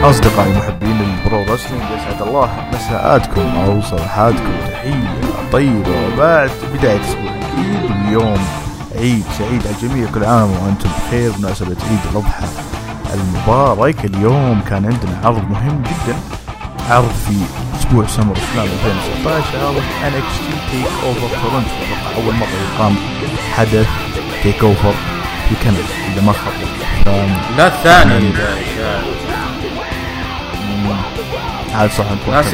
أصدقائي محبين البرو رسلينج، يسعد الله مساءاتكم أو صباحاتكم. تحية طيبة بعد بداية أسبوع جديد، اليوم عيد سعيد على الجميع، كل عام وأنتم بخير بمناسبة عيد الأضحى المبارك. اليوم كان عندنا عرض مهم جدا، عرض في أسبوع سمر سلام 2016، عرض NXT تيك أوفر تورنتو. أول مرة يقام حدث تيك أوفر في كندا إذا ما خاب لا الثاني هذا صح.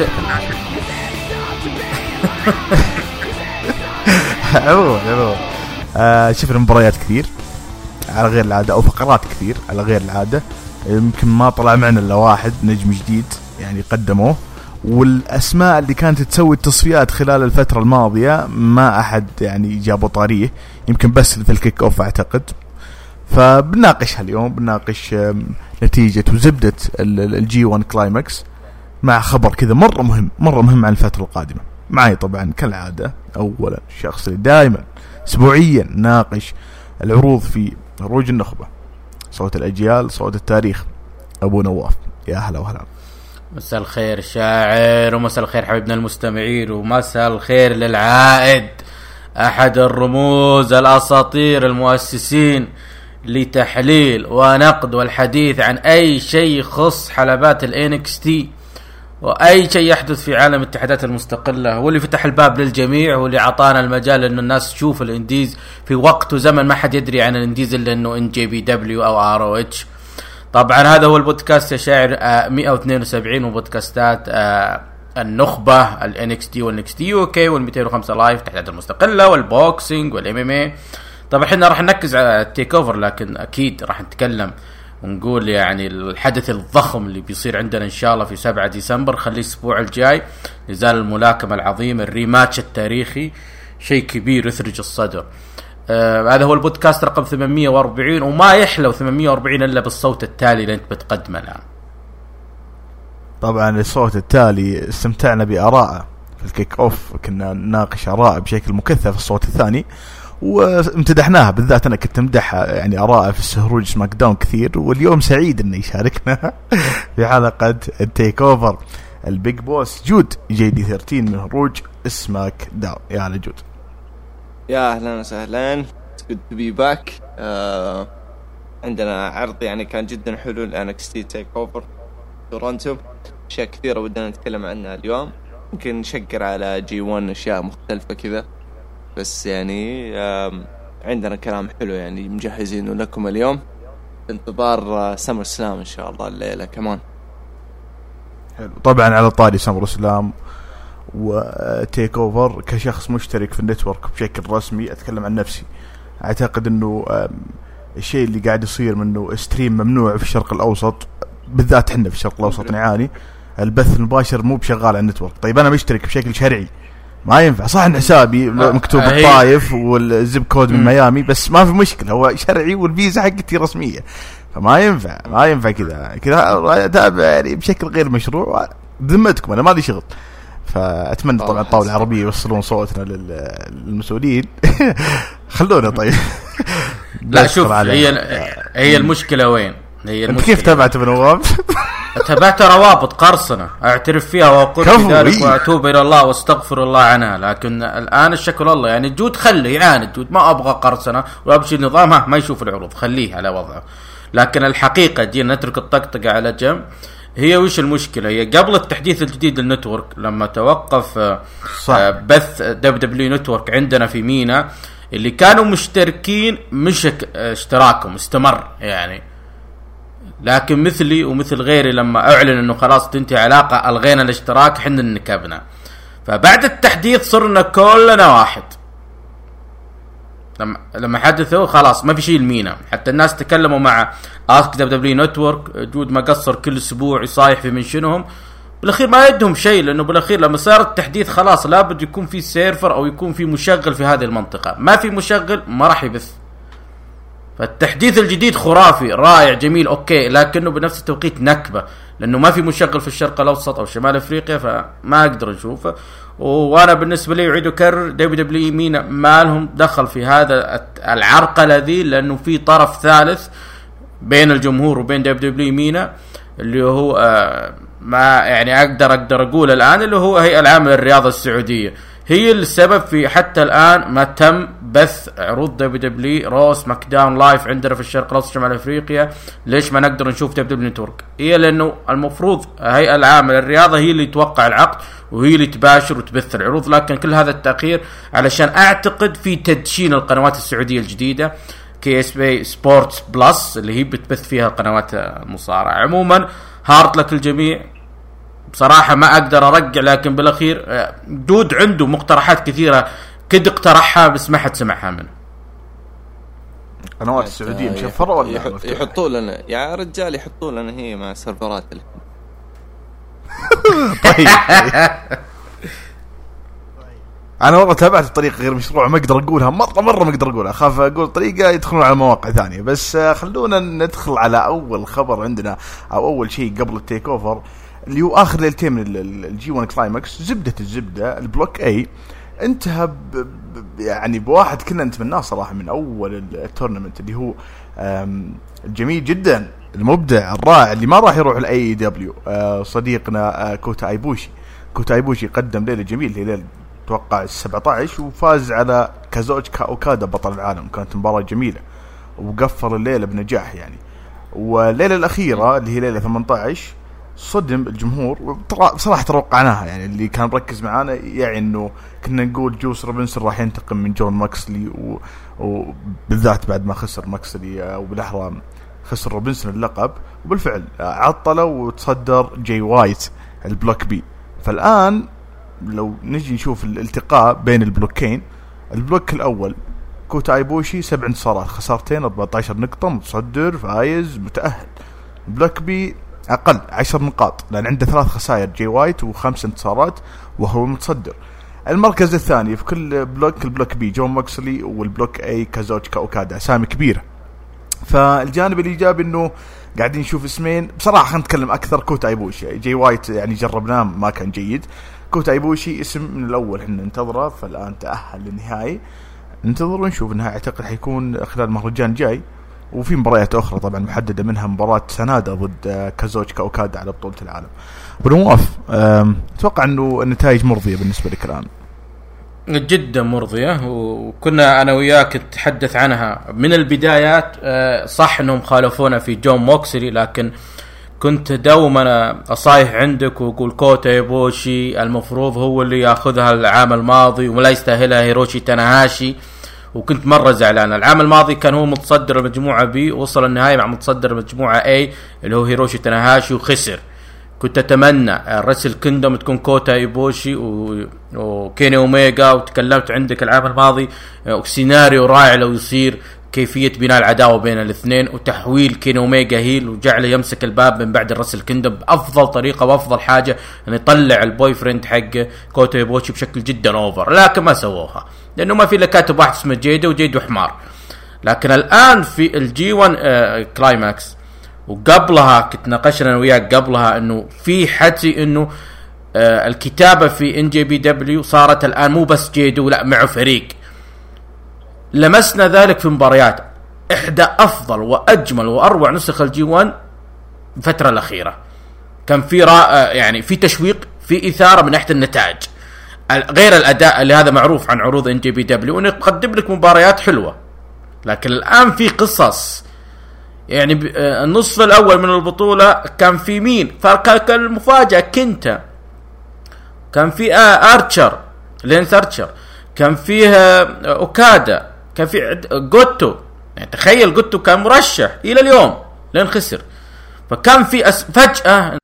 شفنا مباريات كثير على غير العادة أو فقرات كثير على غير العادة. يمكن ما طلع معنا إلا واحد نجم جديد يعني قدموه، والأسماء اللي كانت تسوي التصفيات خلال الفترة الماضية ما أحد يعني جابوا طاريه، يمكن بس في الكيك أوف أعتقد. فبناقشها اليوم، بناقش نتيجة وزبدة الجي 1 كلايمكس مع خبر كذا مرة مهم عن الفترة القادمة. معي طبعا كالعادة أولا الشخص اللي دائما أسبوعيا ناقش العروض في روج النخبة، صوت الأجيال، صوت التاريخ، أبو نواف. يا أهلا وهلا. مساء الخير شاعر، ومساء الخير حبيبنا المستمعين، ومساء الخير للعائد، أحد الرموز الأساطير المؤسسين لتحليل ونقد والحديث عن أي شيء يخص حلبات NXT وأي شيء يحدث في عالم الاتحادات المستقلة. هو اللي فتح الباب للجميع، هو اللي عطانا المجال إنه الناس تشوف الإنديز في وقت وزمن ما حد يدري عن الإنديز إلا إنه NJPW أو ROH. طبعا هذا هو البودكاست يا شاعر 172 وبودكاستات النخبة NXT والNXT UK وال205 لايف تحديات المستقلة والبوكسينج والMMA. طبعا احنا راح نركز على التيك اوفر، لكن اكيد راح نتكلم ونقول يعني الحدث الضخم اللي بيصير عندنا ان شاء الله في 7 ديسمبر. خليه الاسبوع الجاي، نزال الملاكمة العظيم، الريماتش التاريخي، شيء كبير يثرج الصدر. هذا هو البودكاست رقم 840، وما يحلو 840 الا بالصوت التالي اللي انت بتقدمه الان. طبعا الصوت التالي استمتعنا بآراءه في الكيك اوف، كنا نناقش آراء بشكل مكثف. الصوت الثاني وامتدحناها، بالذات أنا كنت امدحها يعني آراء في السهروج سماك داون كثير، واليوم سعيد إنه يشاركنا في حلقة التيك أوفر البيج بوس جود JD 13 من هروج سماك داون. يا هلا جود. يا أهلا وسهلا، good to be back. عندنا عرض يعني كان جدا حلو NXT تيك أوفر تورنتو، أشياء كثيرة ودنا نتكلم عنها اليوم. ممكن نشكر على G1 أشياء مختلفة كذا، بس يعني عندنا كلام حلو يعني مجهزينه لكم اليوم، انتظار سمر سلام إن شاء الله الليلة كمان. حلو. طبعا على طاري سمر سلام وتيك اوفر، كشخص مشترك في النتورك بشكل رسمي أتكلم عن نفسي، أعتقد أنه الشيء اللي قاعد يصير منه ستريم ممنوع في الشرق الأوسط، بالذات حنا في الشرق الأوسط نعاني البث المباشر مو بشغال على النتورك. طيب أنا مشترك بشكل شرعي، ما ينفع صح ان حسابي مكتوب الطايف والزب كود من ميامي، بس ما في مشكله، هو شرعي والفيزا حقتي رسميه، فما ينفع كذا اتابع يعني بشكل غير مشروع. ذمتكم انا ما لي شغل. فاتمنى طبعا الطاوله العربيه يوصلون صوتنا للمسؤولين. خلونا طيب. لا شوف، هي المشكله وين؟ هي المشكله كيف تابعت ابن نواف؟ تابعت روابط قرصنة اعترف فيها واقول بذلك واتوب الى الله واستغفر الله عنها، لكن الان الشكل الله يعني جود خلي يعاند جود، ما ابغى قرصنة وابشي نظامها ما يشوف العروض، خليه على وضعه. لكن الحقيقة جينا نترك الطقطقة على جنب. هي وش المشكلة؟ هي قبل التحديث الجديد للنتورك لما توقف بث WWE نتورك عندنا في مينا، اللي كانوا مشتركين مش اشتراكهم استمر يعني، لكن مثلي ومثل غيري لما اعلن انه خلاص تنتهي علاقة الغينا الاشتراك حنا نكبنا. فبعد التحديث صرنا كلنا واحد، لما حدثوا خلاص ما في شيء المينا. حتى الناس تكلموا مع اسك دبليو نتورك، جود ما قصر كل اسبوع يصايح في منشنهم، بالاخير ما يدهم شيء، لانه بالاخير لما صار التحديث خلاص لابد يكون في سيرفر او يكون في مشغل في هذه المنطقة، ما في مشغل ما راح يبث. فالتحديث الجديد خرافي رائع جميل اوكي، لكنه بنفس التوقيت نكبة، لانه ما في مشغل في الشرق الاوسط او شمال افريقيا، فما اقدر نشوفه. وانا بالنسبه لي اعيد وكرر WWE مينا ما لهم دخل في هذا العرقله ذي، لانه في طرف ثالث بين الجمهور وبين WWE مينا اللي هو ما يعني اقدر اقول الان اللي هو هيئة العامة للرياضة السعودية هي السبب في حتى الان ما تم بث عروض دبليو روس ماك داون لايف عندنا في الشرق الاوسط شمال افريقيا. ليش ما نقدر نشوف دبليو نتورك؟ هي لانه المفروض الهيئة العامة للرياضة هي اللي توقع العقد وهي اللي تباشر وتبث العروض، لكن كل هذا التأخير علشان اعتقد في تدشين القنوات السعودية الجديدة كي اس بي سبورتس بلس اللي هي بتبث فيها قنوات المصارعة. عموما هارت لك الجميع، بصراحة ما أقدر أرجع، لكن بالأخير دود عنده مقترحات كثيرة كد اقترحها بس ما حد سمعها منه. قنوات السعودية مشفرة ولا يحطوا لنا يا رجال، يحطوا لنا هي مع سيرفرات طيب أنا والله تابعت بطريقة غير مشروع، ما أقدر أقولها مرة ما أقدر أقولها، أخاف أقول طريقة يدخلون على مواقع ثانية. بس خلونا ندخل على أول خبر عندنا أو أول شيء قبل التيك أوفر اللي هو آخر ليلتين من الجي 1 كلايماكس. الزبدة البلوك اي انتهى يعني بواحد كنا نتمناه صراحة من أول التورنمنت، اللي هو الجميل جدا المبدع الرائع اللي ما راح يروح الاي دبليو، صديقنا كوتا ايبوشي قدم ليلة جميل، هي ليلة توقع 17 وفاز على كازوتشكا اوكادا بطل العالم. كانت مباراة جميلة وقفل الليلة بنجاح يعني. والليلة الأخيرة اللي هي ليلة 18 صدم الجمهور بصراحة توقعناها، يعني اللي كان مركز معانا يعني انه كنا نقول جوس روبنسون راح ينتقم من جون ماكسلي وبالذات بعد ما خسر ماكسلي وبالأحرى خسر روبنسون اللقب، وبالفعل عطلوا وتصدر جاي وايت البلوك بي. فالآن لو نجي نشوف الالتقاء بين البلوكين، البلوك الأول كوتا ايبوشي 7 انتصارات خسارتين 14 نقطة، متصدر فايز متأهل. بلوك بي أقل 10 نقاط لأن عنده 3 خسائر جاي وايت و5 انتصارات وهو متصدر. المركز الثاني في كل بلوك البلوك بي جون ماكسلي، والبلوك اي كازوتشكا اوكادا، أسامي كبيرة. فالجانب الإيجابي إنه قاعدين نشوف اسمين بصراحة. خلينا نتكلم أكثر كوتا ايبوشي. جاي وايت يعني جربناه ما كان جيد، كوتا ايبوشي اسم من الأول احنا ننتظره، فالآن تأهل للنهائي، ننتظر ونشوف. انها اعتقد حيكون خلال مهرجان جاي، وفي مباريات اخرى طبعا محدده، منها مباراه سنادا ضد كازوتشكا اوكادا على بطوله العالم. بنواف اتوقع انه النتائج مرضيه بالنسبه لك الان؟ جدا مرضيه، وكنا انا وياك نتحدث عنها من البدايات. صح انهم خالفونا في جون موكسلي، لكن كنت دوما اصايح عندك وقول كوتا ايبوشي المفروض هو اللي ياخذها العام الماضي ولا يستاهلها هيروشي تاناهاشي، وكنت مرة زعلان. العام الماضي كان هو متصدر المجموعة بي، وصل النهاية مع متصدر المجموعة اي اللي هو هيروشي تاناهاشي وخسر. كنت اتمنى الرسل كيندوم تكون كوتا ايبوشي وكيني اوميجا، وتكلمت عندك العام الماضي سيناريو رائع لو يصير كيفية بناء العداوة بين الاثنين وتحويل كيني اوميجا هيل وجعله يمسك الباب من بعد الرسل كيندوم بأفضل طريقة وأفضل حاجة أن يطلع البوي فريند حق كوتا ايبوشي بشكل جدا اوفر، لكن ما سووها لأنه ما في إلا كاتب واحد اسمه جيدو وجيدو حمار. لكن الآن في الجي 1 كلايماكس، وقبلها كنت ناقشنا وياك قبلها انه في حكي انه الكتابة في ان جي بي دبليو صارت الآن مو بس جيدو لا معه فريق. لمسنا ذلك في مباريات احدى افضل واجمل واروع نسخ الجي 1 الفترة الاخيرة. كان في يعني في تشويق، في اثارة من ناحية النتائج غير الاداء اللي هذا معروف عن عروض ان جي بي دبليو انه يقدم لك مباريات حلوة. لكن الان في قصص، يعني النصف الاول من البطولة كان في مين؟ فكان المفاجأة كنتا، كان في ارشر لينث ارشر، كان فيها اوكادا، كان في جوتو. يعني تخيل جوتو كان مرشح الى اليوم لين خسر. فكان في فجأة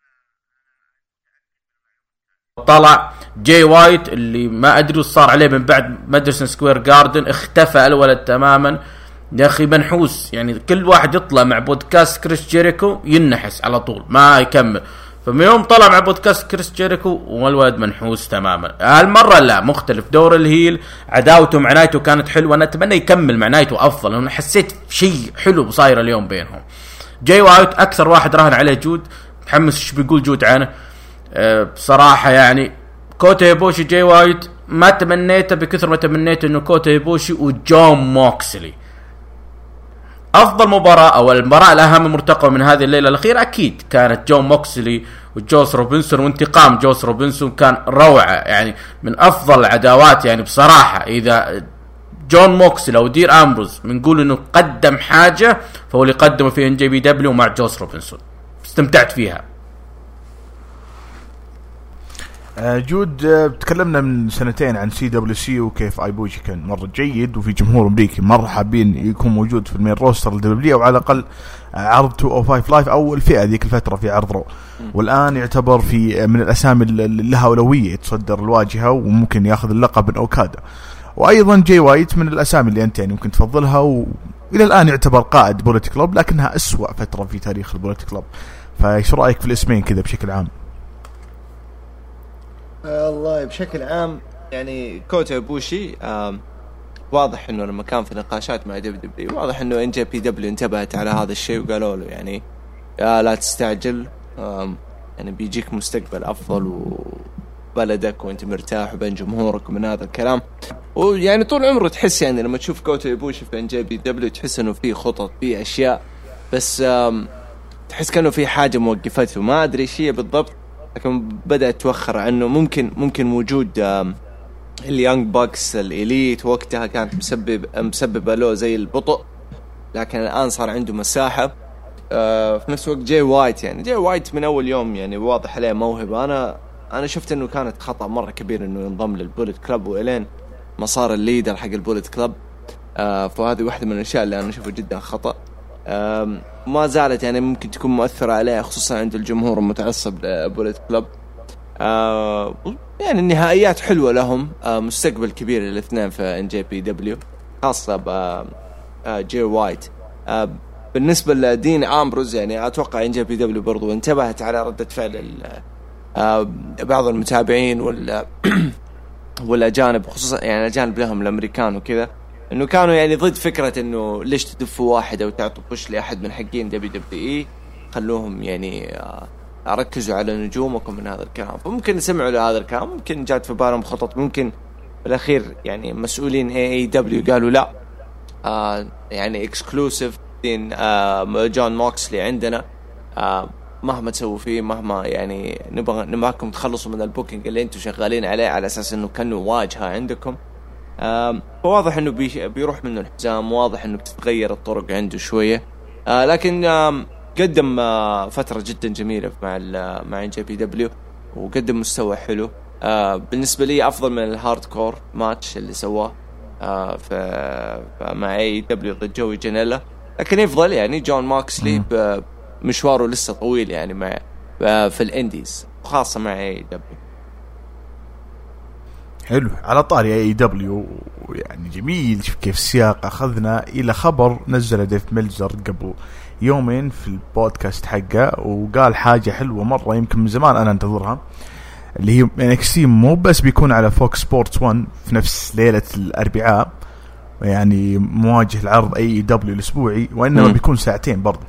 طلع جاي وايت اللي ما ادري وش صار عليه من بعد ماديسون سكوير جاردن، اختفى الولد تماما. يا اخي منحوس، يعني كل واحد يطلع مع بودكاست كريس جيريكو ينحس على طول ما يكمل. فمن يوم طلع مع بودكاست كريس جيريكو والولد منحوس تماما. هالمرة لا، مختلف. دور الهيل عداوته مع نايتو كانت حلوة، انا اتمنى يكمل مع نايتو افضل، انا حسيت شيء حلو بصاير اليوم بينهم. جاي وايت اكثر واحد راهن عليه جود، متحمس ايش بيقول جود عنه. بصراحة يعني كوتا ايبوشي جاي وايت ما تمنيته بكثر ما تمنيت انه كوتا ايبوشي وجون موكسلي افضل مباراة او المباراة الاهم مرتقبة من هذه الليلة الاخيرة اكيد كانت جون موكسلي وجوس روبنسون، وانتقام جوس روبنسون كان روعة، يعني من افضل العداوات يعني بصراحة. اذا جون موكسلي او دير امبروز بنقول انه قدم حاجة فهو اللي قدمه في NJPW مع جوس روبنسون، استمتعت فيها. جود، تكلمنا من سنتين عن CWC وكيف ايبوشي كان مرة جيد وفي جمهور امريكي مرة حابين يكون موجود في المين روستر الدبليو او على الاقل عرض 205 لايف او الفئة ذيك الفترة في عرض رو. والان يعتبر في من الاسامي اللي لها اولوية يتصدر الواجهة وممكن ياخذ اللقب من اوكادا. وايضا جاي وايت من الاسامي اللي انت يعني ممكن تفضلها، والى الان يعتبر قائد بوليت كلوب لكنها اسوأ فترة في تاريخ البوليت كلوب. فايش رايك في الاسمين كذا بشكل عام؟ والله بشكل عام يعني كوتا إيبوشي واضح انه لما كان في نقاشات مع دبليو واضح انه NJPW انتبهت على هذا الشيء وقالوا له يعني لا تستعجل، يعني بيجيك مستقبل افضل وبلدك وانت مرتاح وبين جمهورك ومن هذا الكلام. ويعني طول عمره تحس يعني لما تشوف كوتا إيبوشي في NJPW تحس انه في خطط في اشياء، بس تحس كانه في حاجة موقفته ما ادري ايش هي بالضبط، لكن بدأت توخر عنه. ممكن وجود اليانج باكس الإليت وقتها كانت مسببة له زي البطء، لكن الآن صار عنده مساحة. في نفس الوقت جاي وايت من أول يوم يعني واضح عليه موهبة. أنا شفت إنه كانت خطأ مرة كبير إنه ينضم للبوليت كلاب وإلين ما صار الليدر حق البوليت كلاب، فهذه واحدة من الأشياء اللي أنا أشوفها جدا خطأ. ما زالت يعني ممكن تكون مؤثرة عليه خصوصا عند الجمهور المتعصب لبوليت كلاب. يعني النهائيات حلوة لهم، مستقبل كبير للاثنين في NJPW خاصة جاي وايت. بالنسبة لدين أمبروز يعني أتوقع NJPW برضو انتبهت على ردة فعل بعض المتابعين والأجانب، خصوصا يعني الأجانب لهم الأمريكان وكذا، انه كانوا يعني ضد فكرة انه ليش تدفوا واحد او تعطوا بوش لاحد من حقين WWE، خلوهم يعني ركزوا على نجومكم من هذا الكلام. فممكن سمعوا لهذا الكلام، ممكن جات في بالهم خطط، ممكن بالاخير يعني مسؤولين AEW قالوا لا يعني اكسكلوسيف دين جون موكسلي عندنا، مهما تسووا فيه مهما يعني نبغاكم تخلصوا من البوكينج اللي انتم شغالين عليه على اساس انه كانوا واجهة عندكم. فواضح انه بيروح منه الحزام، واضح انه بتتغير الطرق عنده شوية، لكن قدم فترة جدا جميلة مع NJPW وقدم مستوى حلو. بالنسبة لي افضل من الهارد كور ماتش اللي سواه مع AEW ضد جوي جانيلا، لكن يفضل يعني جون ماكسلي مشواره لسه طويل يعني مع في الانديز خاصة مع AEW. حلو. على طاري AEW يعني جميل شوف كيف السياق أخذنا إلى خبر نزل ديف ميلزر قبل يومين في البودكاست حقه، وقال حاجة حلوة مرة يمكن من زمان أنا انتظرها، اللي هي NXT مو بس بيكون على فوكس سبورتس 1 في نفس ليلة الأربعاء يعني مواجه العرض AEW الأسبوعي، وإنما بيكون ساعتين برضه.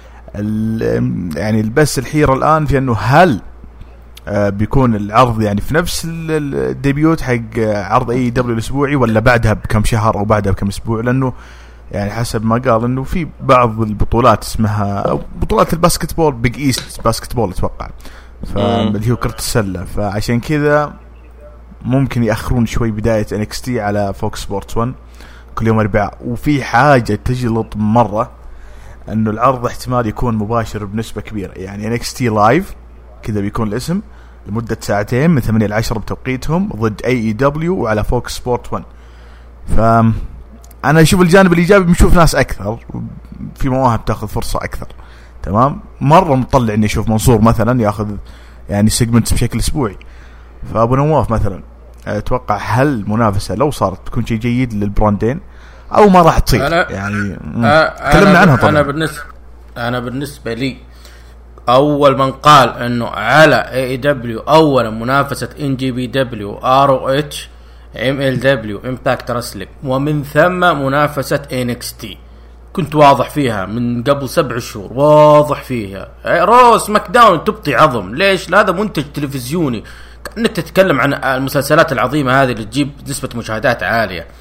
يعني بس الحيرة الآن في أنه هل بيكون العرض يعني في نفس الديبيوت حق عرض AEW الأسبوعي ولا بعدها بكم شهر أو بعدها بكم أسبوع، لأنه يعني حسب ما قال إنه في بعض البطولات اسمها بطولات الباسكتبول بيج إيست باسكتبول أتوقع، فاللي هو كرة السلة، فعشان كذا ممكن يأخرون شوي بداية NXT على فوكس سبورتس 1 كل يوم أربعاء. وفي حاجة تجلط مرة إنه العرض احتمال يكون مباشر بنسبة كبيرة، يعني NXT لايف كذا بيكون الاسم لمدة ساعتين من 8 إلى 10 بتوقيتهم ضد AEW وعلى فوكس سبورت 1. فأنا أشوف الجانب الإيجابي، بنشوف ناس أكثر في مواهب تأخذ فرصة أكثر. تمام، مرة مطلع إني أشوف منصور مثلا يأخذ يعني سيجمنت بشكل أسبوعي. فأبو نواف مثلا أتوقع هل منافسة لو صارت بتكون شيء جيد للبراندين أو ما راح تصير؟ يعني تكلمنا عنها طبعا. أنا بالنسبة لي أول من قال أنه على AEW أولا منافسة NJPW ROH MLW Impact Wrestling ومن ثم منافسة NXT، كنت واضح فيها من قبل 7 شهور، واضح فيها روس ماك داون تبطي عظم. ليش؟ هذا منتج تلفزيوني، كأنك تتكلم عن المسلسلات العظيمة هذه اللي تجيب نسبة مشاهدات عالية.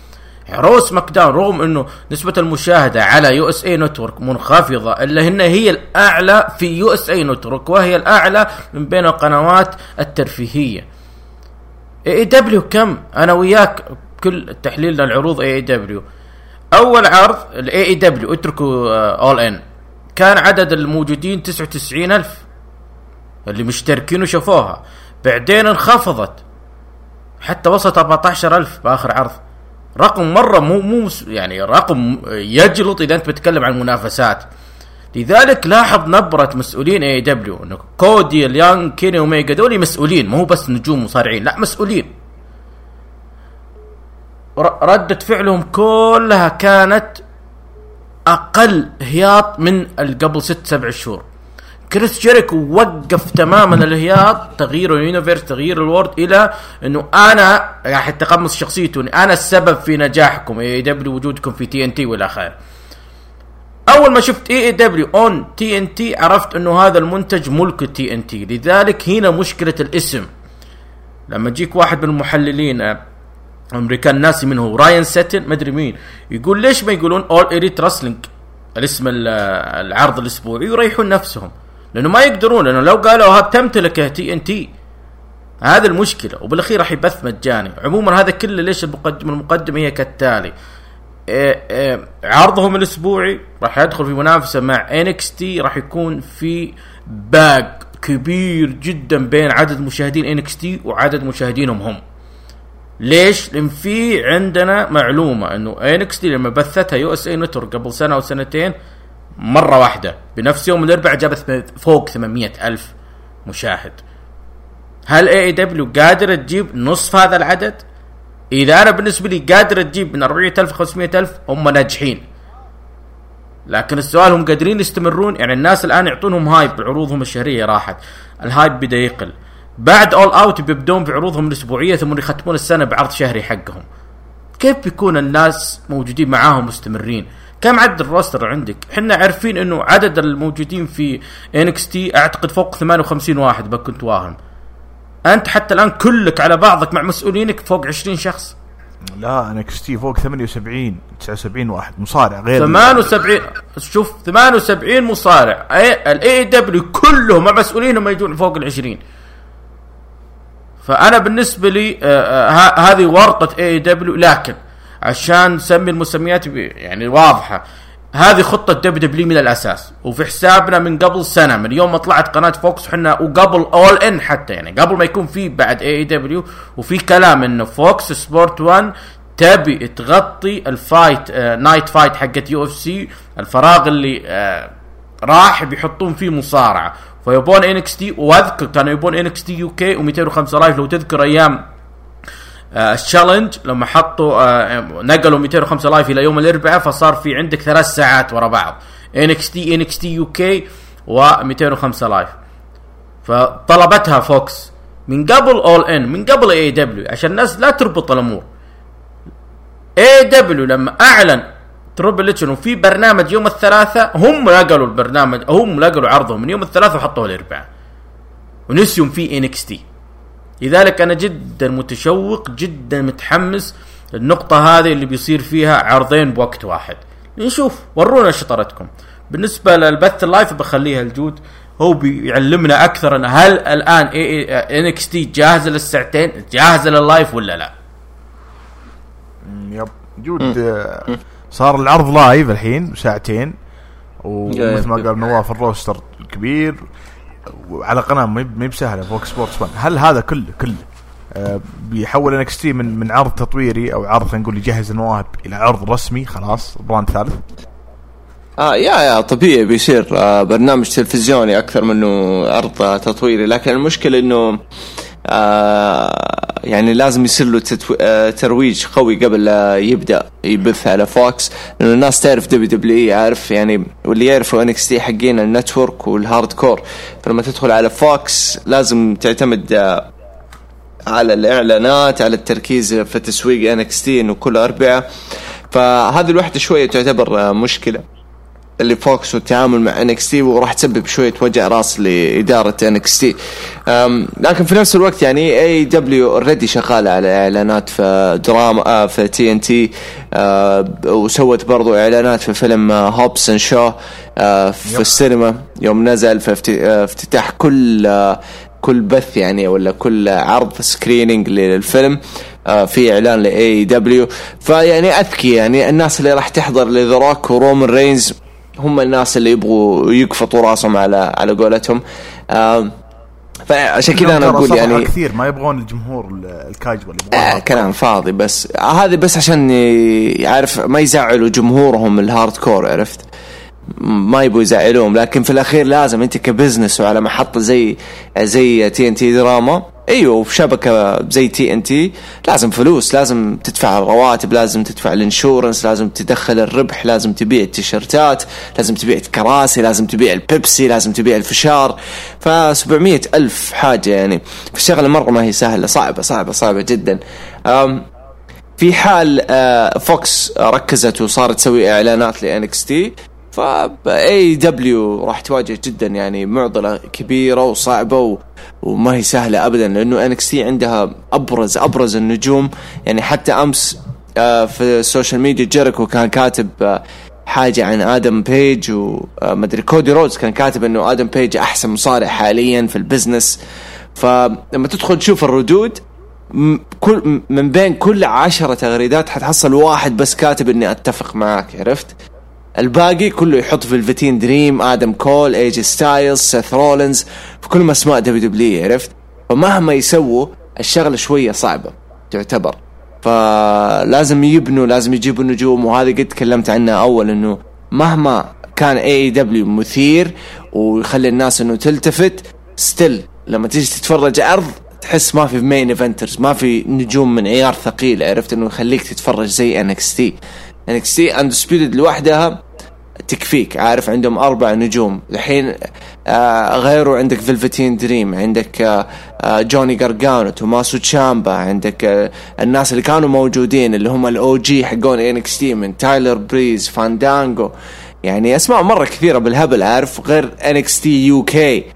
روس ماكداون رغم انه نسبة المشاهدة على يو اس اي نتورك منخفضة الا هي الاعلى في يو اس اي نتورك، وهي الاعلى من بين القنوات الترفيهية. اي دبليو كم انا وياك كل تحليلنا العروض اي دبليو، اول عرض الاي دبليو اتركوا اول ان كان عدد الموجودين 99,000 اللي مشتركين وشافوها، بعدين انخفضت حتى وصلت 14,000 باخر عرض. رقم مرة مو يعني رقم يجلط اذا انت بتتكلم عن المنافسات. لذلك لاحظ نبرة مسؤولين اي دبليو انه كودي اليانج كيني اوميجا دولي مسؤولين، مو بس نجوم مصارعين، لا مسؤولين. ردة فعلهم كلها كانت اقل هياط من قبل 6-7 شهور. كريس جيريكو وقف تماما الهياط، تغيير اليونيفرس، تغيير الورد، الى انه انا راح اتقمص شخصيته، انا السبب في نجاحكم اي دبليو، وجودكم في تي ان تي والى اخره. اول ما شفت اي دبليو اون تي ان تي عرفت انه هذا المنتج ملك تي ان تي. لذلك هنا مشكلة الاسم. لما يجيك واحد من المحللين امريكان ناسي منه راين سيتن ما ادري مين، يقول ليش ما يقولون اول إليت رسلينج الاسم العرض الاسبوعي ويريحون نفسهم، لانه ما يقدرون، لانه لو قالوا ها تمتلك تي ان تي هذا المشكله، وبالاخير راح يبث مجاني. عموما هذا كله ليش المقدمه هي كالتالي: عرضهم الاسبوعي راح يدخل في منافسه مع NXT، راح يكون في باق كبير جدا بين عدد مشاهدين NXT وعدد مشاهدينهم هم. ليش؟ لان في عندنا معلومه انه NXT لما بثتها يو اس اي نتورك قبل سنه او سنتين مره واحده بنفس يوم الاربعاء جابت فوق 800,000 مشاهد. هل اي دبليو قادره تجيب نصف هذا العدد؟ اذا انا بالنسبه لي قادره تجيب من 400,000 500,000 هم ناجحين. لكن السؤال هم قادرين يستمرون؟ يعني الناس الان يعطونهم هايب بعروضهم الشهريه، راحت الهايب بدا يقل. بعد اول اوت بيبدون بعروضهم الاسبوعيه ثم يختمون السنه بعرض شهري حقهم. كيف بيكون الناس موجودين معاهم مستمرين؟ كم عدد الروستر عندك؟ احنا عارفين انه عدد الموجودين في NXT اعتقد فوق 58 واحد، ما كنت واهم. انت حتى الان كلك على بعضك مع مسؤولينك فوق 20 شخص. لا NXT فوق 78 79 واحد مصارع غير 78. شوف 78 مصارع. الاي دبليو كلهم مع مسؤولينهم يجون فوق ال20. فانا بالنسبه لي هذه ورطه اي دبليو، لكن عشان نسمي المسميات يعني واضحه، هذه خطه دبليو من الاساس، وفي حسابنا من قبل سنه من يوم ما طلعت قناه فوكس احنا، وقبل اول ان حتى، يعني قبل ما يكون في بعد اي دبليو، وفي كلام انه فوكس سبورت 1 تبي تغطي الفايت نايت فايت حقت يو اف سي، الفراغ اللي راح بيحطون فيه مصارعه، فيبون NXT. واذكر كانوا يبون NXT UK و205 لايف، لو تذكر ايام التشالنج لما حطوا نقلوا 205 لايف الى يوم الاربعاء، فصار في عندك 3 ساعات ورا بعض NXT UK و205 لايف. فطلبتها فوكس من قبل اول ان، من قبل اي دبليو، عشان الناس لا تربط الامور. اي دبليو لما اعلن تربل اتش انه في برنامج يوم الثلاثاء، هم نقلوا البرنامج، هم نقلوا عرضهم من يوم الثلاثاء وحطوه الاربعاء ونسيهم في NXT. لذلك انا جدا متشوق، جدا متحمس النقطة هذه اللي بيصير فيها عرضين بوقت واحد. نشوف، ورونا شطارتكم. بالنسبة للبث اللايف بخليها الجود هو بيعلمنا اكثر ان هل الان NXT جاهزة للساعتين، جاهزة لللايف ولا لا. يب جود. صار العرض لايف الحين ساعتين، ومثل ما قال نواف الروستر كبير وعلى قناه ما بسهله فوكس سبورتس 1. هل هذا كله بيحول NXT من عرض تطويري او عرض نقول يجهز المواهب الى عرض رسمي خلاص براند ثالث؟ يا طبيعي بيصير برنامج تلفزيوني اكثر منه عرض تطويري. لكن المشكله انه يعني لازم يصير له ترويج قوي قبل لا يبدأ يبث على فوكس، لأن الناس تعرف WWE، عارف يعني، واللي يعرفوا NXT حقين النتورك والهارد كور. فلما تدخل على فوكس لازم تعتمد على الإعلانات، على التركيز في تسويق NXT إنه كل أربعة. فهذه الوحدة شوية تعتبر مشكلة. اللي فوكس والتعامل مع NXT، وراح تسبب شوية وجع راس لإدارة NXT. لكن في نفس الوقت يعني AEW already شغالة على إعلانات في دراما في TNT، وسوت برضو إعلانات في فيلم هوبس اند شو في السينما يوم نزل، في افتتاح كل بث يعني ولا كل عرض سكرينينج للفيلم في إعلان ل AEW. فيعني أذكي يعني الناس اللي راح تحضر لذا روك ورومان رينز هم الناس اللي يبغوا يقفطوا راسهم على قولتهم. فعشان كذا أنا أقول يعني كثير ما يبغون الجمهور الكاجوال، كلام فاضي، بس هذا بس عشان يعرف ما يزعلوا جمهورهم الهاردكور، عرفت؟ ما يبغوا يزعلوهم. لكن في الأخير لازم أنت كبزنس وعلى محطة زي TNT دراما، ايوه، وفي شبكه زي TNT لازم فلوس، لازم تدفع الرواتب، لازم تدفع الانشورنس، لازم تدخل الربح، لازم تبيع التيشيرتات، لازم تبيع الكراسي، لازم تبيع البيبسي، لازم تبيع الفشار. ف700,000 حاجه يعني، في الشغله مره ما هي سهله، صعبه جدا. في حال فوكس ركزت وصارت تسوي اعلانات لNXT، AEW راح تواجه جدا يعني معضلة كبيرة وصعبة وما هي سهلة أبدا، لأنه NXT عندها أبرز النجوم. يعني حتى أمس في السوشيال ميديا جيريكو كان كاتب حاجة عن آدم بيج، ومدري كودي رودز كان كاتب أنه آدم بيج أحسن مصارع حاليا في البزنس. فلما تدخل تشوف الردود، من بين كل 10 تغريدات حتحصل واحد بس كاتب أني أتفق معك، عرفت؟ الباقي كله يحط في الفتين دريم، آدم كول، AJ ستايلز، سيث رولينز، في كل ما اسماء WWE، عرفت؟ فمهما يسووا الشغلة شوية صعبة تعتبر، فلازم لازم يجيبوا نجوم. وهذا قد تكلمت عنها أول، إنه مهما كان AEW مثير ويخلي الناس إنه تلتفت، ستيل لما تيجي تتفرج عرض تحس ما في مين إيفنترز، ما في نجوم من عيار ثقيل، عرفت؟ إنه يخليك تتفرج زي NXT Undisputed لوحدها تكفيك، عارف؟ عندهم 4 نجوم الحين، غيروا عندك فيلفتين دريم، عندك جوني غارغانو، توماسو تشامبا، عندك الناس اللي كانوا موجودين اللي هم الOG حقون NXT من تايلر بريز، فاندانجو، يعني اسماء مرة كثيرة بالهبل، عارف؟ غير NXT UK.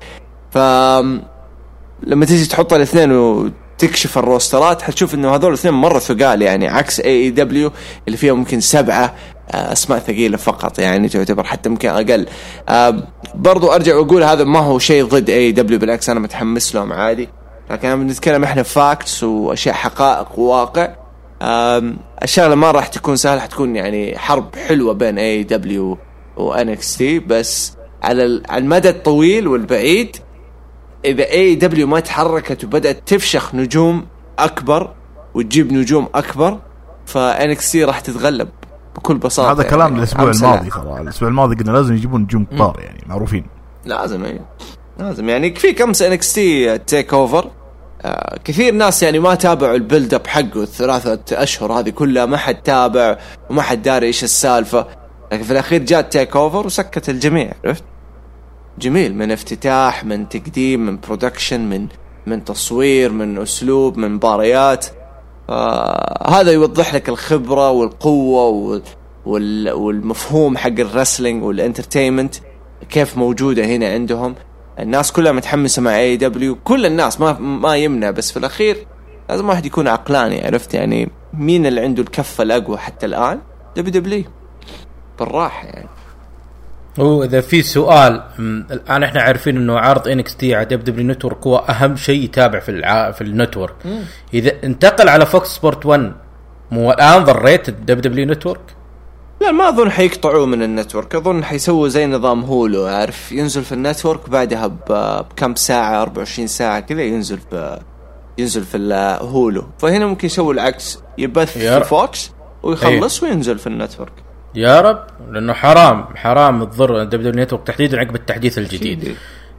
فلما تيجي تحط الاثنين وتكشف الروسترات حتشوف انه هذول الاثنين مرة ثقال، يعني عكس AEW اللي فيها ممكن 7 اسماء ثقيلة فقط، يعني تعتبر حتى ممكن اقل. برضو ارجع واقول هذا ما هو شيء ضد AEW، بالعكس انا متحمس لهم عادي، لكن انا بنتكلم احنا فاكتس واشياء حقائق وواقع. الشغلة ما راح تكون سهلة، حتكون يعني حرب حلوة بين AEW وNXT، بس على المدى الطويل والبعيد إذا AEW ما تحركت وبدأت تفشخ نجوم أكبر وتجيب نجوم أكبر، فNXT راح تتغلب بكل بساطة. هذا كلام يعني الأسبوع الماضي، ترى الأسبوع الماضي قلنا لازم يجيبون نجوم كبار يعني معروفين، لازم يعني كفي كمس NXT تيك أوفر. كثير ناس يعني ما تابعوا البيلد اب حقه 3 أشهر هذه كلها، ما حد تابع وما حد داري إيش السالفة، لكن في الأخير جاء تيك أوفر وسكت الجميع، عرفت؟ جميل، من افتتاح، من تقديم، من برودكشن، من تصوير، من أسلوب، من مباريات. هذا يوضح لك الخبرة والقوة والمفهوم حق الرسلينج والانترتينمنت كيف موجودة هنا عندهم. الناس كلها متحمسة مع AEW، كل الناس ما يمنع، بس في الأخير لازم واحد يكون عقلاني، عرفت؟ يعني مين اللي عنده الكفة الأقوى حتى الآن؟ WWE بالراحة يعني. هو إذا في سؤال الآن إحنا عارفين إنه عرض NXT على WWE نتورك هو أهم شيء يتابع في النتورك. إذا انتقل على فوكس سبورت 1 مو الآن ضريت WWE نتورك؟ لا، ما أظن حيقطعوه من النتورك، أظن حيسووا زي نظام هولو، عارف؟ ينزل في النتورك بعدها بكم ساعة، 24 ساعة كذا ينزل في الهولو. فهنا ممكن يسووا العكس، يبث في فوكس ويخلص وينزل في النتورك. يا رب، لأنه حرام تضر WWE نتورك تحديدا عقب التحديث الجديد.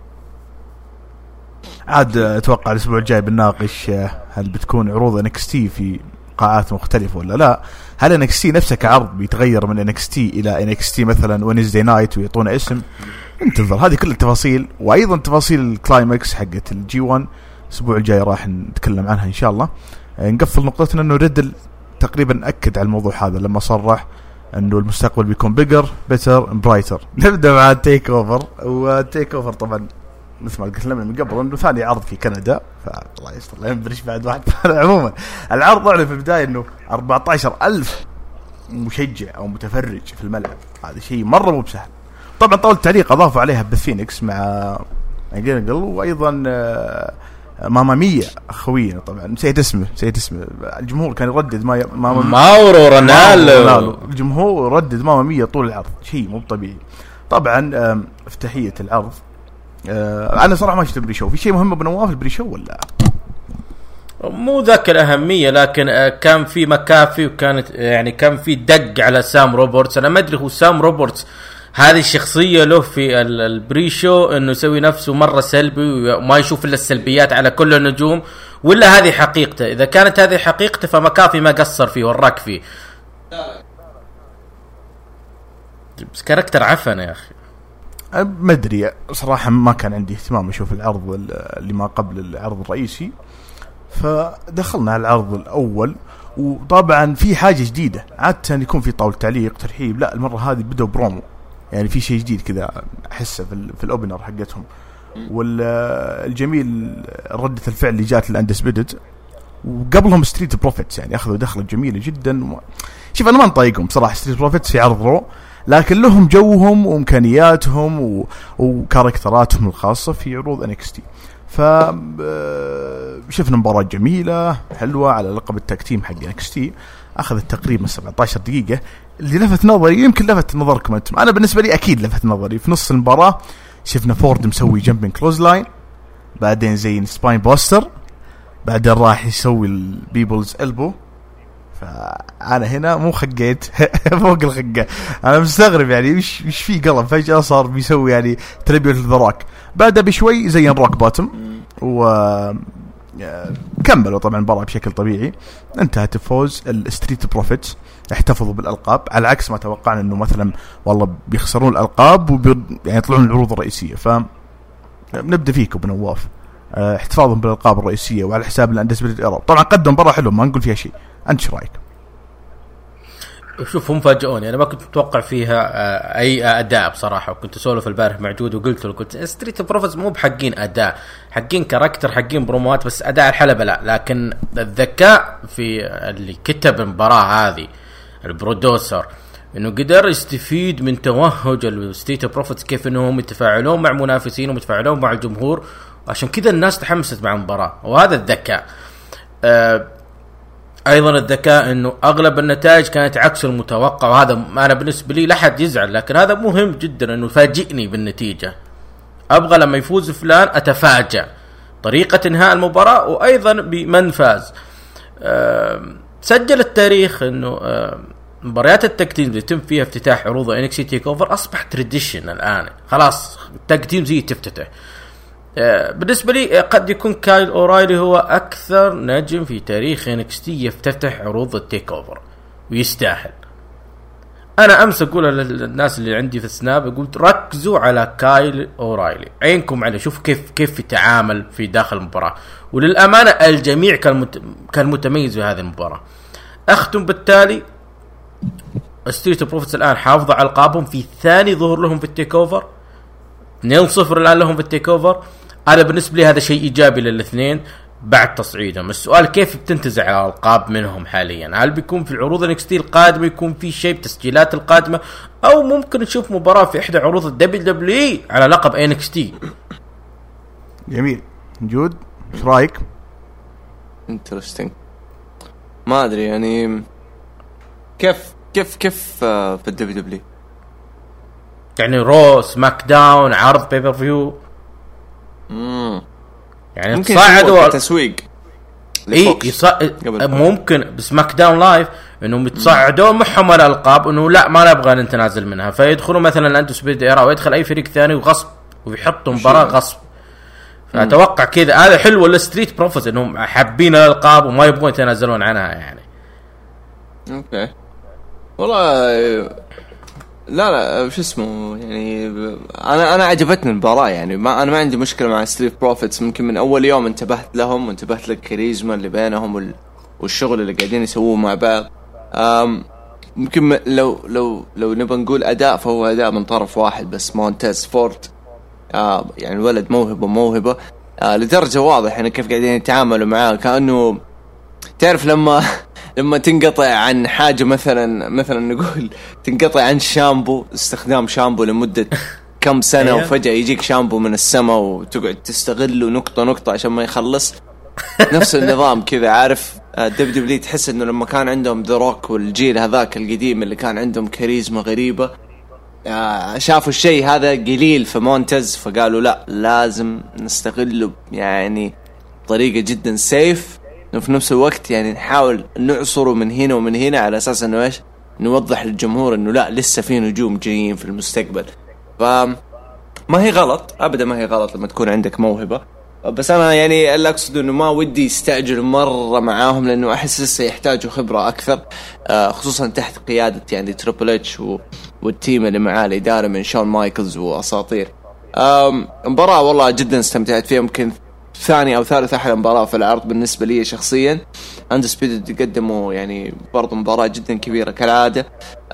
عاد أتوقع الأسبوع الجاي بنناقش هل بتكون عروض NXT في قاعات مختلفة ولا لا، هل NXT نفسه كعرض بيتغير من NXT إلى NXT مثلا Wednesday Night ويعطونا اسم. انتظر هذه كل التفاصيل، وأيضا تفاصيل الكلايمكس حقت الG1 الأسبوع الجاي راح نتكلم عنها إن شاء الله. نقفل نقطتنا أنه ريدل تقريبا أكد على الموضوع هذا لما صرح انه المستقبل بيكون بيجر بيتر برايتر. نبدا مع التيك اوفر. والتيك اوفر طبعا مثل ما تكلمنا من قبل انه ثاني عرض في كندا، فالله يستر لا ينبرش بعد واحد. عموما العرض اعلن في البدايه انه 14,000 مشجع او متفرج في الملعب، هذا شيء مره مو بسهل. طبعا طاولة التعليق اضافوا عليها بثينكس مع جينجل، وايضا ماما ميا اخوينا طبعا نسيت اسمه الجمهور كان يردد ماورو رونالدو. الجمهور يردد ماما ميا طول العرض، شيء مو طبيعي. طبعا افتتاحية العرض انا صراحه ما شفت بريشو. في شيء مهم بنواف البريشو ولا مو ذاك الأهمية، لكن كان في مكافي، وكانت يعني كان في دق على سام روبرتس. أنا ما أدري هو سام روبرتس هذه الشخصية له في البريشو إنه يسوي نفسه مرة سلبي وما يشوف إلا السلبيات على كل النجوم، ولا هذه حقيقته؟ إذا كانت هذه حقيقته فمكافي ما قصر فيه وراك فيه، بس كاركتر عفن يا أخي. ما أدري صراحة، ما كان عندي اهتمام أشوف العرض اللي ما قبل العرض الرئيسي، فدخلنا على العرض الأول. وطبعا في حاجة جديدة، عادة يكون في طاولة تعليق ترحيب، لا المرة هذه بدأوا برومو، يعني في شيء جديد كذا أحسه في الأوبنر حقتهم. والجميل ردة الفعل اللي جات للأندسبيدد، وقبلهم ستريت بروفيتس يعني أخذوا دخلة جميلة جدا. شوف أنا ما نطايقهم بصراحة ستريت بروفيتس في عرض رو، لكن لهم جوهم وإمكانياتهم وكاركتراتهم الخاصة في عروض NXT. فشفنا مباراة جميلة حلوة على لقب التاكتيم حق NXT، أخذت تقريبا 17 دقيقة. اللي لفت نظري، يمكن لفت نظركم أنتم، أنا بالنسبة لي أكيد لفت نظري، في نص المباراة شفنا فورد مسوي جامبين كلوز لاين، بعدين زي سباين بوستر، بعدين راح يسوي البيبلز ألبو. فأنا هنا مو خقيت فوق الخقة، أنا مستغرب يعني مش في قلب فجأة صار بيسوي يعني تريبيوت للروك. بعدها بشوي زين روك باتم، وكملوا طبعا المباراة بشكل طبيعي. انتهت بفوز الستريت بروفيتس، احتفظوا بالألقاب على عكس ما توقعنا انه مثلا والله بيخسرون الألقاب يعني يطلعون العروض الرئيسية. فنبدأ فيكم بنواف، احتفاظهم بالألقاب الرئيسية وعلى حساب الأندسبيتد إيرا. طبعا قدم مباراة حلوة ما نقول فيها شيء، أنت شو رأيك؟ شوف هم فاجئوني، انا ما كنت متوقع فيها اي اداء بصراحه، وكنت اسولف البارح مع جود وقلت له كنت ستريت بروفيتس مو بحقين اداء، حقين كاركتر، حقين بروموات، بس اداء الحلبه لا. لكن الذكاء في اللي كتب المباراه هذه البرودوسر انه قدر يستفيد من توهج الستريت بروفيتس، كيف انهم يتفاعلون مع منافسين ويتفاعلون مع الجمهور، عشان كذا الناس تحمست مع المباراه، وهذا الذكاء. ايضا الذكاء انه اغلب النتائج كانت عكس المتوقع، وهذا انا بالنسبه لي لا حد يزعل، لكن هذا مهم جدا انه يفاجئني بالنتيجه. ابغى لما يفوز فلان اتفاجأ طريقه انهاء المباراه، وايضا بمن فاز. سجل التاريخ انه مباريات التكتيم اللي يتم فيها افتتاح عروض NXT تيك اوفر اصبح تراديشن الان، خلاص التكتيم زي تفتتح. بالنسبة لي قد يكون كايل أورايلي هو أكثر نجم في تاريخ NXT يفتتح عروض التيك أوفر، ويستاهل. أنا أمس أقول للناس اللي عندي في السناب، قلت ركزوا على كايل أورايلي، عينكم عليه، شوف كيف يتعامل في داخل المباراة. وللأمانة الجميع كان متميز في هذه المباراة. أختم بالتالي، ستريت بروفيتس الآن حافظوا على ألقابهم في ثاني ظهور لهم في التيك أوفر، 2-0 الآن لهم في التيك أوفر. أنا بالنسبة لي هذا شيء إيجابي للاثنين بعد تصعيدهم. السؤال كيف بتنتزع على الألقاب منهم حاليا؟ هل بيكون في العروض NXT القادمة يكون في شيء بتسجيلات القادمة، أو ممكن نشوف مباراة في إحدى عروض WWE على لقب NXT؟ جميل. جود ايش رايك؟ انترستينج. ما ادري يعني كيف في WWE يعني رو سماك داون عرض بيبر فيو، يعني تصعدوا تسويق ممكن بسماك داون لايف انهم يتصعدون معهم الالقاب، انه لا ما نبغى نتنازل منها، فيدخلوا مثلا الانتسبيد ايرا ويدخل اي فريق ثاني وغصب ويحطوا مباراة غصب. فأتوقع كذا هذا حلو للستريت بروفيتس انهم حابين الالقاب وما يبغون يتنازلون عنها يعني. اوكي والله لا وش اسمه يعني انا عجبتني المباراه يعني انا ما عندي مشكله مع ستريت بروفيتس. ممكن من اول يوم انتبهت لهم وانتبهت للكاريزما اللي بينهم والشغل اللي قاعدين يسووه مع بعض. ممكن لو نبغى نقول اداء، فهو اداء من طرف واحد بس، مونتيز فورد يعني الولد موهبه لدرجه واضح يعني كيف قاعدين يتعاملوا معاه. كانه تعرف لما تنقطع عن حاجه، مثلا نقول تنقطع عن شامبو، استخدام شامبو لمده كم سنه وفجاه يجيك شامبو من السماء وتقعد تستغله نقطه عشان ما يخلص. نفس النظام كذا، عارف دبليو تحس انه لما كان عندهم ذا روك والجيل هذاك القديم اللي كان عندهم كاريزما غريبة، شافوا الشيء هذا قليل في مونتز، فقالوا لا لازم نستغله يعني طريقة جدا سيف، وفي نفس الوقت يعني نحاول نعصره من هنا ومن هنا على اساس انه ايش، نوضح للجمهور انه لا لسه في نجوم جايين في المستقبل. فما هي غلط ابدا، ما هي غلط لما تكون عندك موهبة، بس انا يعني اللي اقصد انه ما ودي يستعجلوا مره معاهم، لانه احس لسه يحتاجوا خبره اكثر، خصوصا تحت قياده يعني تريبل اتش والتيم اللي معاه الاداره من شون مايكلز واساطير. مباراه والله جدا استمتعت فيها، يمكن ثاني او ثالث احلى مباراه في العرض بالنسبه لي شخصيا. اندسبيدد قدموا يعني برضو مباراه جدا كبيره كالعاده،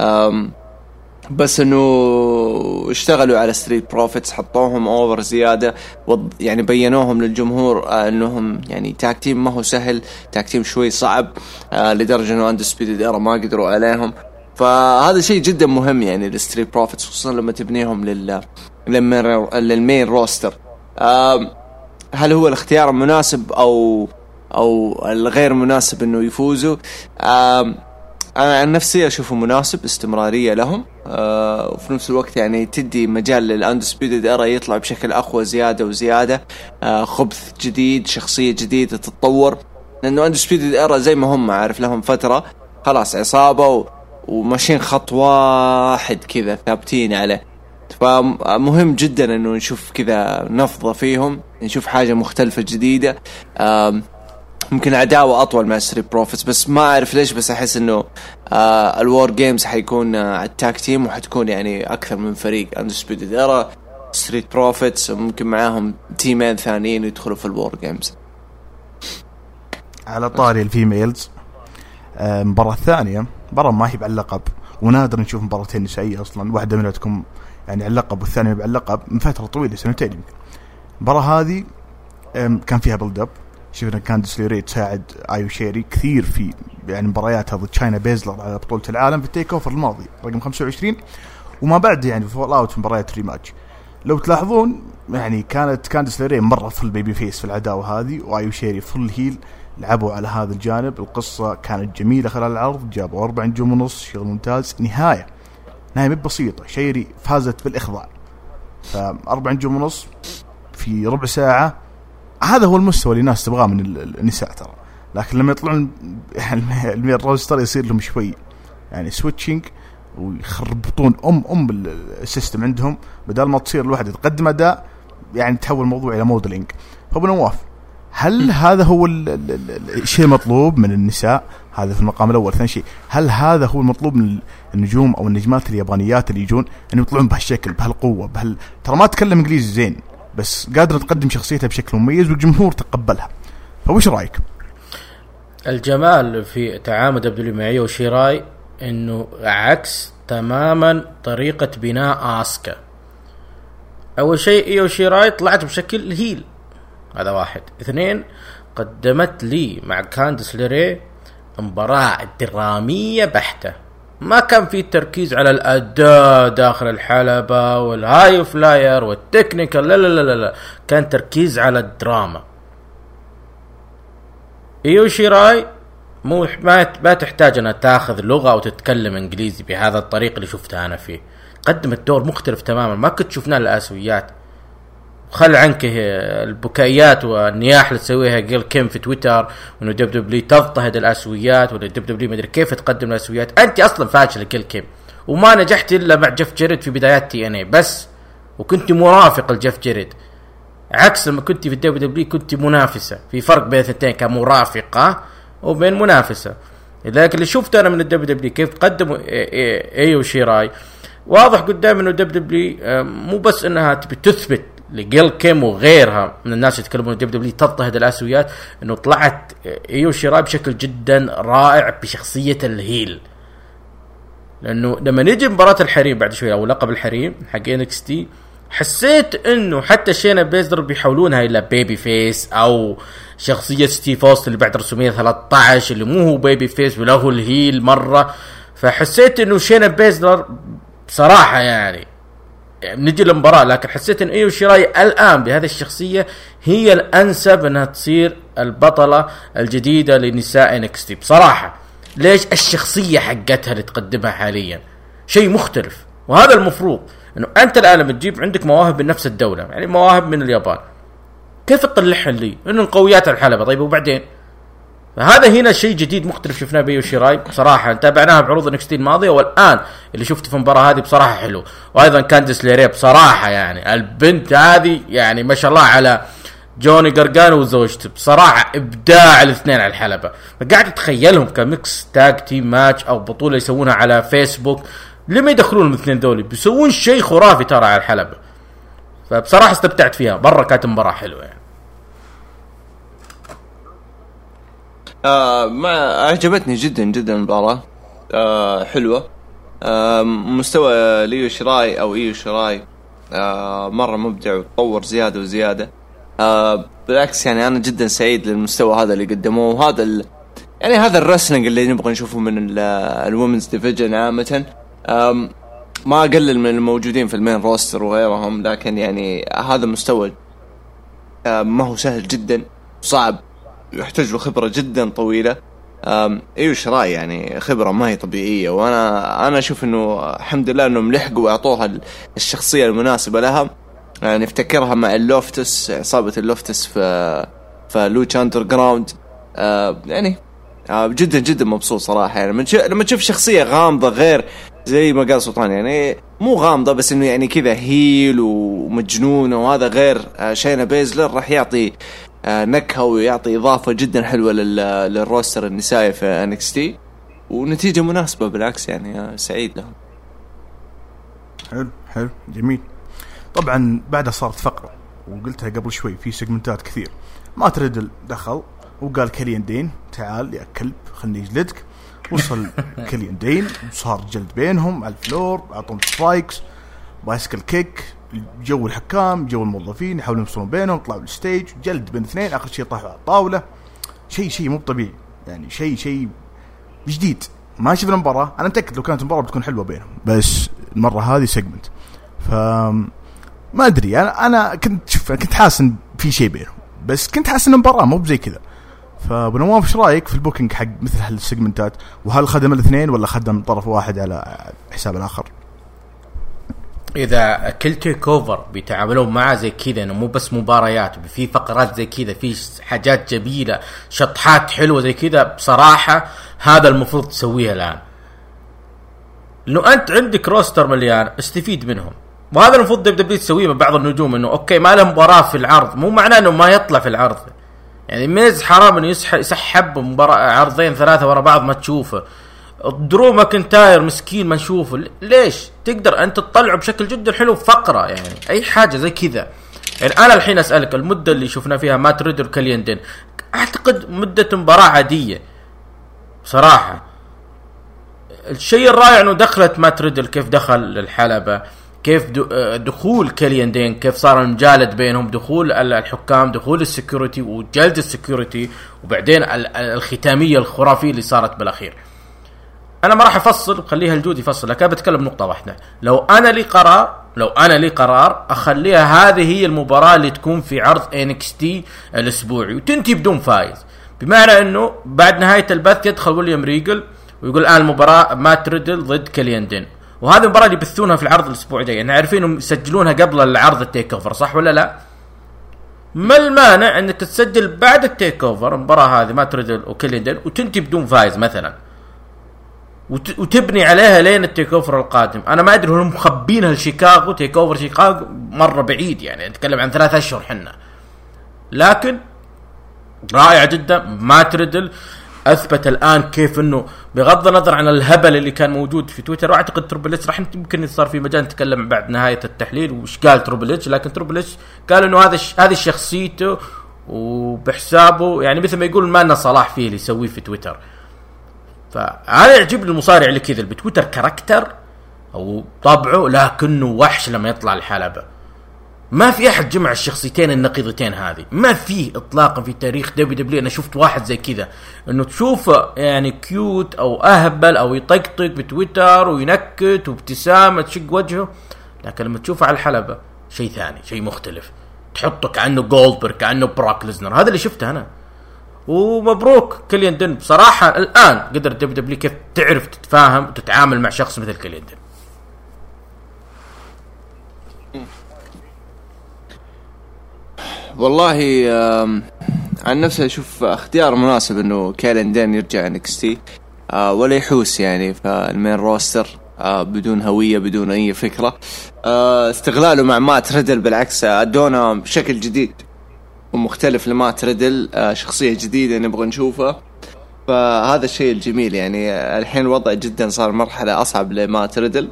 بس انه اشتغلوا على ستريت بروفيتس، حطوهم اوفر زياده، يعني بينوهم للجمهور انهم يعني تاكتيم ما هو سهل، تاكتيم شوي صعب، لدرجه انه اندسبيدد ايرا ما قدروا عليهم. فهذا شيء جدا مهم يعني للستريت بروفيتس، خصوصا لما تبنيهم للمين روستر. هل هو الاختيار المناسب او الغير مناسب انه يفوزوا؟ أنا عن نفسي أشوفه مناسب، استمرارية لهم، وفي نفس الوقت يعني تدي مجال للأندسبيدد إيرا يطلع بشكل أقوى زيادة وزيادة، خبث جديد، شخصية جديدة تتطور، لأنه أندسبيدد إيرا زي ما هم عارف لهم فترة خلاص عصابة وماشيين خط واحد كذا ثابتين عليه. فمهم جدا إنه نشوف كذا نفضة فيهم، نشوف حاجة مختلفة جديدة، ممكن عداوة أطول مع ستريت بروفيتس، بس ما أعرف ليش، بس أحس إنه الوار جيمز حيكون التاك تيم، وحتكون يعني أكثر من فريق، أندسبيدد إيرا، ستريت بروفيتس، وممكن معاهم تيمين ثانيين يدخلوا في الوار جيمز. على طاري الفيميلز، مباراة ثانية، مباراة ما هي باللقب، ونادر نشوف مباراتين نسائية أصلا، واحدة منها تكون يعني على اللقب والثانية باللقب من فترة طويلة، سنتين يمكن. المباراة هذه كان فيها بلد اب، شفنا كانديس ليري تساعد ايو شيري كثير في يعني مباريات هذا تشاينا بيزلر على بطولة العالم في التيك اوفر الماضي رقم 25، وما بعد يعني في فول اوت مباريات ريماتش. لو تلاحظون يعني كانت كانديس ليري مرة فل بيبي فيس في العداوة هذه، وايو شيري فل هيل، لعبوا على هذا الجانب. القصة كانت جميلة خلال العرض، جابوا 4 نجوم ونص، شغل ممتاز. نهاية بسيطة، شيري فازت بالإخضاع، ف4 نجوم ونص في ربع ساعة. هذا هو المستوى اللي الناس تبغاه من النساء ترى. لكن لما يطلعون يعني الروستر يصير لهم شوي يعني سويتشنج، ويخربطون السيستم عندهم، بدل ما تصير الواحد يتقدم أداء يعني تحول الموضوع إلى موديلينج. فابو نواف، هل هذا هو الشيء المطلوب من النساء؟ هذا في المقام الأول. ثاني شيء، هل هذا هو المطلوب من النجوم أو النجمات اليابانيات اللي يجون أن يطلعون بهالشكل بهالقوة ترى ما تكلم إنجليزي زين، بس قادرة تقدم شخصيتها بشكل مميز والجمهور تقبلها. فوش رأيك؟ الجمال في تعامل دبليو مع ايو شيراي انه عكس تماما طريقة بناء آسكا. اول شيء ايو شيراي طلعت بشكل هيل، هذا واحد. 2، قدمت لي مع كانديس ليري مباراة درامية بحتة، ما كان في تركيز على الأداء داخل الحلبة والهاي فلاير والتكنيكال، لا لا لا لا، كان تركيز على الدراما. ايو شيراي ما تحتاج أنها تاخذ لغة أو تتكلم إنجليزي بهذا الطريق اللي شفتها أنا فيه. قدمت دور مختلف تماما، ما كنت شفناه الآسويات. خل عنك البكائيات والنياح اللي تسويها جيل كيم في تويتر، وانه دبليو تضطهد الاسويات، ولا دبليو ما ادري كيف تقدم الاسويات. انت اصلا فاشل جيل كيم، وما نجحت الا مع جيف جيريد في بدايات تي ان اي بس، وكنت مرافق لجيف جيريد، عكس لما كنت في دبليو كنت منافسه. في فرق بين الاثنين، كان مرافقه وبين منافسه. لكن اللي شفته انا من الدبليو كيف قدموا ايو شيراي، واضح قدام انه دبليو مو بس انها تبي تثبت لجيل كيم وغيرها من الناس يتكلمون دبليو تضطهد الاسويات، انه طلعت ايو شيراي بشكل جدا رائع بشخصية الهيل. لانه لما نيجي مباراة الحريم بعد شوي او لقب الحريم حق NXT حسيت انه حتى شينا بيزلر بيحولونها الى بيبي فيس او شخصية ستيف اوستن اللي بعد رسومية 13 اللي مو هو بيبي فيس ولا هو الهيل مرة. فحسيت انه شينا بيزلر بصراحة يعني نجي للمباراة لكن حسيت ان ايو شيراي الان بهذه الشخصية هي الانسب انها تصير البطلة الجديدة لنساء NXT بصراحة. ليش؟ الشخصية حقتها اللي تقدمها حاليا شيء مختلف، وهذا المفروض انه انت الان بتجيب عندك مواهب من نفس الدولة، يعني مواهب من اليابان، كيف تطلعها لي انه قويات الحلبة؟ طيب وبعدين؟ فهذا هنا شيء جديد مختلف شفناه بيو شيراي بصراحة. تابعناها بعروض NXT الماضية والآن اللي شفته في المباراة هذه بصراحة حلو. وأيضا كانديس ليري بصراحة يعني البنت هذه يعني ما شاء الله على جوني غارغانو وزوجته، بصراحة إبداع الاثنين على الحلبة. فقاعد أتخيلهم كميكس تاج تيم ماتش أو بطولة يسوونها على فيسبوك، لما يدخلون الاثنين دولي بيسوون شيء خرافي ترى على الحلبة. فبصراحة استمتعت فيها مرة، كانت مباراة حلوة يعني. ما أعجبتني جدا المباراة، حلوة. مستوى ليو شراي أو إيو شراي مرة مبدع وتطور زيادة وزيادة. بالعكس يعني أنا جدا سعيد للمستوى هذا اللي قدموه، وهذا يعني هذا الرسلينج اللي نبغى نشوفه من الومنز ديفيجن عامة. ما أقلل من الموجودين في المين روستر وغيرهم، لكن يعني هذا مستوى ما هو سهل جدا، صعب، يحتاج له خبرة جدا طويلة. ايو شراي يعني خبرة ما هي طبيعية، وانا اشوف انه الحمد لله انهم لحقوا واعطوها الشخصية المناسبة لها. يعني نفتكرها مع اللوفتس، عصابة اللوفتس في لوتش اندر جراوند. يعني جدا مبسوط صراحة. يعني لما تشوف شخصية غامضة غير زي ما قال سلطان، يعني مو غامضة بس انه يعني كذا هيل ومجنون، وهذا غير شينا بيزلر راح يعطي نكهة ويعطي إضافة جدا حلوة للروستر النسائي في NXT، ونتيجة مناسبة بالعكس يعني سعيد لهم. حلو جميل. طبعا بعدها صارت فقرة وقلتها قبل شوي في سيجمنتات كثير. ما تريدل دخل وقال كليان دين تعال يا كلب خلني يجلدك. وصل كليان دين وصار جلد بينهم على الفلور، أعطهم سبايكس، بايسكل كيك، جو الحكام جو الموظفين يحاولون يفصلون بينهم، طلعوا الستيج جلد بين اثنين، اخر شيء طاحوا على الطاوله. شيء مو طبيعي يعني، شيء جديد ما شفنا المباراه. انا متاكد لو كانت المباراه بتكون حلوه بينهم، بس المره هذه سيجمنت. ما ادري انا كنت حاسس ان في شيء بينهم، بس كنت حاسس ان المباراه مو بزي كذا. فبنواف ايش رايك في البوكينج حق مثل هالسيجمنتات؟ وهل خدم الاثنين ولا خدم طرف واحد على حساب الاخر؟ اذا كل تيك اوفر بيتعاملون معه زي كذا، انه مو بس مباريات، في فقرات زي كذا، في حاجات جميله، شطحات حلوه زي كذا، بصراحه هذا المفروض تسويها الان. انه انت عندك روستر مليان، استفيد منهم. وهذا المفروض دبليو تسويه مع بعض النجوم، انه اوكي ما له مباراه في العرض مو معناه انه ما يطلع في العرض. يعني ميز حرام انه يسحب مباراه عرضين ثلاثه ورا بعض ما تشوفه. درو ماكنتاير مسكين ما نشوفه. ليش؟ تقدر انت تطلعه بشكل جدا حلو فقره، يعني اي حاجه زي كذا. يعني انا الحين اسالك، المده اللي شفنا فيها مات ريدر كليان دين اعتقد مده مباراه عاديه صراحه. الشيء الرائع انه دخلت مات ريدر، كيف دخل الحلبه، كيف دخول كليان دين، كيف صار المجالد بينهم، دخول الحكام، دخول السكيورتي وجلد السكيورتي، وبعدين الختاميه الخرافيه اللي صارت بالاخير. انا ما راح افصل، خليها الجود يفصل، لكن بتكلم نقطه واحده. لو انا لي قرار اخليها هذه هي المباراه اللي تكون في عرض NXT الاسبوعي وتنتهي بدون فايز، بمعنى انه بعد نهايه البث يدخل ويليام ريجل ويقول الان المباراه مات ريدل ضد كليان دين، وهذه المباراه اللي بثونها في العرض الاسبوعي ده. يعني عارفين انهم يسجلونها قبل العرض التيك اوفر، صح ولا لا؟ ما المانع انك تسجل بعد التيك اوفر المباراه هذه مات ريدل وكليان دين وتنتهي بدون فايز مثلا، وتبني عليها لين التيك اوفر القادم. انا ما ادري هم مخبينها لشيكاغو، تيك اوفر شيكاغو مره بعيد، يعني نتكلم عن 3 أشهر حنا. لكن رائع جدا. مات ريدل اثبت الان كيف انه بغض النظر عن الهبل اللي كان موجود في تويتر، واعتقد تربل اتش راح يمكن صار في مجال نتكلم بعد نهايه التحليل وش قال تربل اتش، لكن تربل اتش قال انه هذه شخصيته وبحسابه، يعني مثل ما يقول ما لنا صلاح فيه اللي يسويه في تويتر. فهذا يعجبني المصارع اللي كذا بتويتر كاركتر او طبعه لكنه وحش لما يطلع الحلبة. ما في احد جمع الشخصيتين النقيضتين هذه، ما فيه اطلاقا في تاريخ دبليو. انا شفت واحد زي كذا انه تشوفه يعني كيوت او اهبل او يطقطق بتويتر وينكت وابتسامة تشق وجهه، لكن لما تشوفه على الحلبة شيء ثاني، شيء مختلف، تحطه كأنه جولدبرغ كأنه براك ليزنر. هذا اللي شفته انا. ومبروك كيليان دين بصراحة، الان قدر دبليو كيف تعرف تتفاهم وتتعامل مع شخص مثل كيليان دين. والله عن نفسي أشوف اختيار مناسب إنه كيليان دين يرجع NXT ولا يحوس يعني فالمين روستر بدون هوية بدون أي فكرة. استغلاله مع مات ريدل بالعكس أدونا بشكل جديد ومختلف لمات ريدل، شخصية جديدة نبغى نشوفها، فهذا الشيء الجميل. يعني الحين الوضع جدا صار مرحلة أصعب لمات ريدل،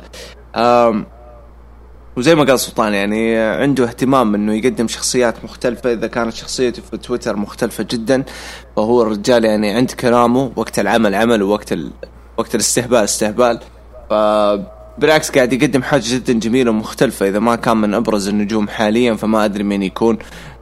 وزي ما قال سلطان يعني عنده اهتمام انه يقدم شخصيات مختلفة. اذا كانت شخصيته في تويتر مختلفة جدا فهو الرجال يعني عند كلامه، وقت العمل عمل وقت وقت الاستهبال استهبال. فبالعكس قاعد يقدم حاجة جدا جميلة ومختلفة. اذا ما كان من ابرز النجوم حاليا فما ادري مين يكون.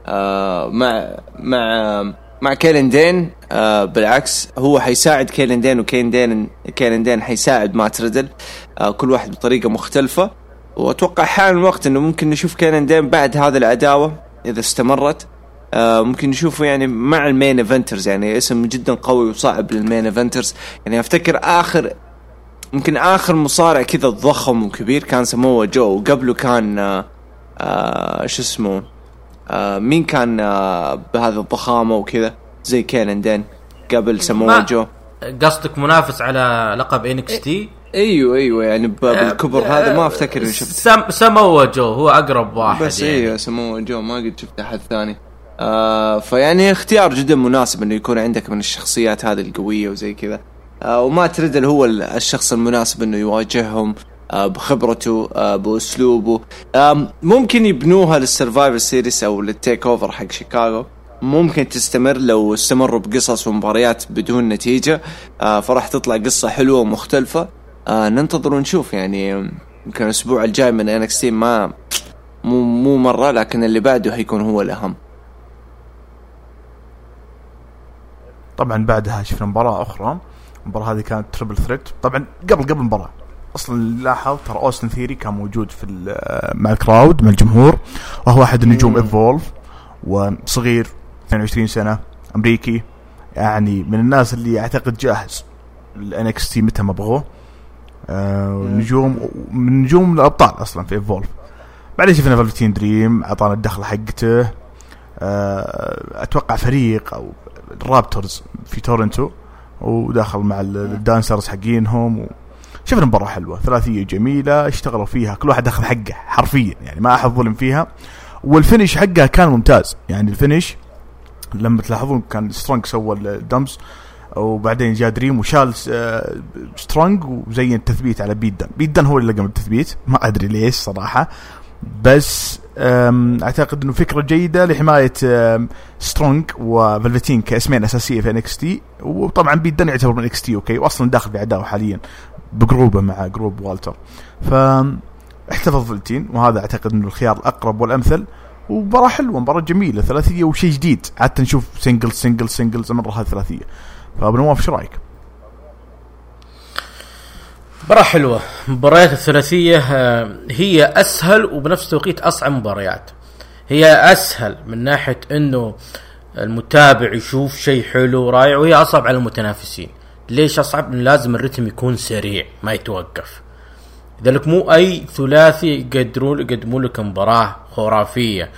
مع كيليان دين بالعكس هو حيساعد كيليان دين، وكيليان دين حيساعد مات ريدل، كل واحد بطريقة مختلفة. واتوقع حان الوقت انه ممكن نشوف كيليان دين بعد هذه العداوة اذا استمرت، ممكن نشوفه يعني مع المين ايفنترز، يعني اسم جدا قوي وصعب للمين ايفنترز. يعني افتكر ممكن اخر مصارع كذا ضخم وكبير كان سموه جو، وقبله كان شو اسمه مين كان بهذا الضخامة وكذا زي كيليان دين قبل سموه جو. قصدك منافس على لقب NXT؟ ايوه يعني بالكبر هذا ما افتكر اني شفت. سموه جو هو اقرب واحد بس يعني. ايوه سموه جو، ما قد شفت احد ثاني. فيعني اختيار جدا مناسب انه يكون عندك من الشخصيات هذه القوية وزي كذا. وما تريدل هو الشخص المناسب انه يواجههم بخبرته باسلوبه. ممكن يبنوها للسرفايفر سيريس او للتيك اوفر حق شيكاغو، ممكن تستمر لو استمروا بقصص ومباريات بدون نتيجة، فراح تطلع قصة حلوة ومختلفة. ننتظر ونشوف. يعني يمكن الأسبوع الجاي من NXT مو مرة، لكن اللي بعده هيكون هو الأهم. طبعا بعدها شفنا مباراة أخرى. المباراة هذه كانت تريبل ثريت. طبعا قبل المباراة أصلا لاحظ ترى أوستن ثيري كان موجود في مع الكراود مع الجمهور، وهو أحد النجوم إيفولف، وصغير 22 سنة أمريكي، يعني من الناس اللي أعتقد جاهز NXT متى ما بغوه. نجوم من نجوم الأبطال أصلا في إيفولف. بعدين شفنا فالفتين دريم عطانا الدخل حقته، أتوقع فريق أو الرابترز في تورنتو، وداخل مع الدانسرز حقينهم. شفنا مباراة حلوة ثلاثية جميلة اشتغلوا فيها، كل واحد دخل حقه حرفيا، يعني ما أحد ظلم فيها. والفينش حقها كان ممتاز. يعني الفينش لما تلاحظون كان سترونج سوى الدمز، وبعدين جاء دريم وشال سترونج وزين التثبيت على بيدن هو اللي قام بالتثبيت، ما أدري ليش صراحة، بس أعتقد أنه فكرة جيدة لحماية سترونج وفلفتين كاسمين أساسية في NXT. وطبعا بيدن يعتبر من NXT أوكي، وأصلا داخل بعداوة حاليا بجروبه مع جروب والتر، فاحتفظ فلفتين، وهذا أعتقد أنه الخيار الأقرب والأمثل. ومباراة حلوة، مباراة جميلة ثلاثية وشيء جديد، عادة نشوف سينجلز مرة هذه ثلاثية. فبنواف شو رأيك؟ مباراة حلوة. مباريات الثلاثية هي أسهل وبنفس التوقيت أصعب مباريات. هي أسهل من ناحية أنه المتابع يشوف شيء حلو ورائع، وهي أصعب على المتنافسين. ليش أصعب؟ لأن لازم الرتم يكون سريع ما يتوقف. لذلك مو أي ثلاثي يقدموا لك مباراة خرافية.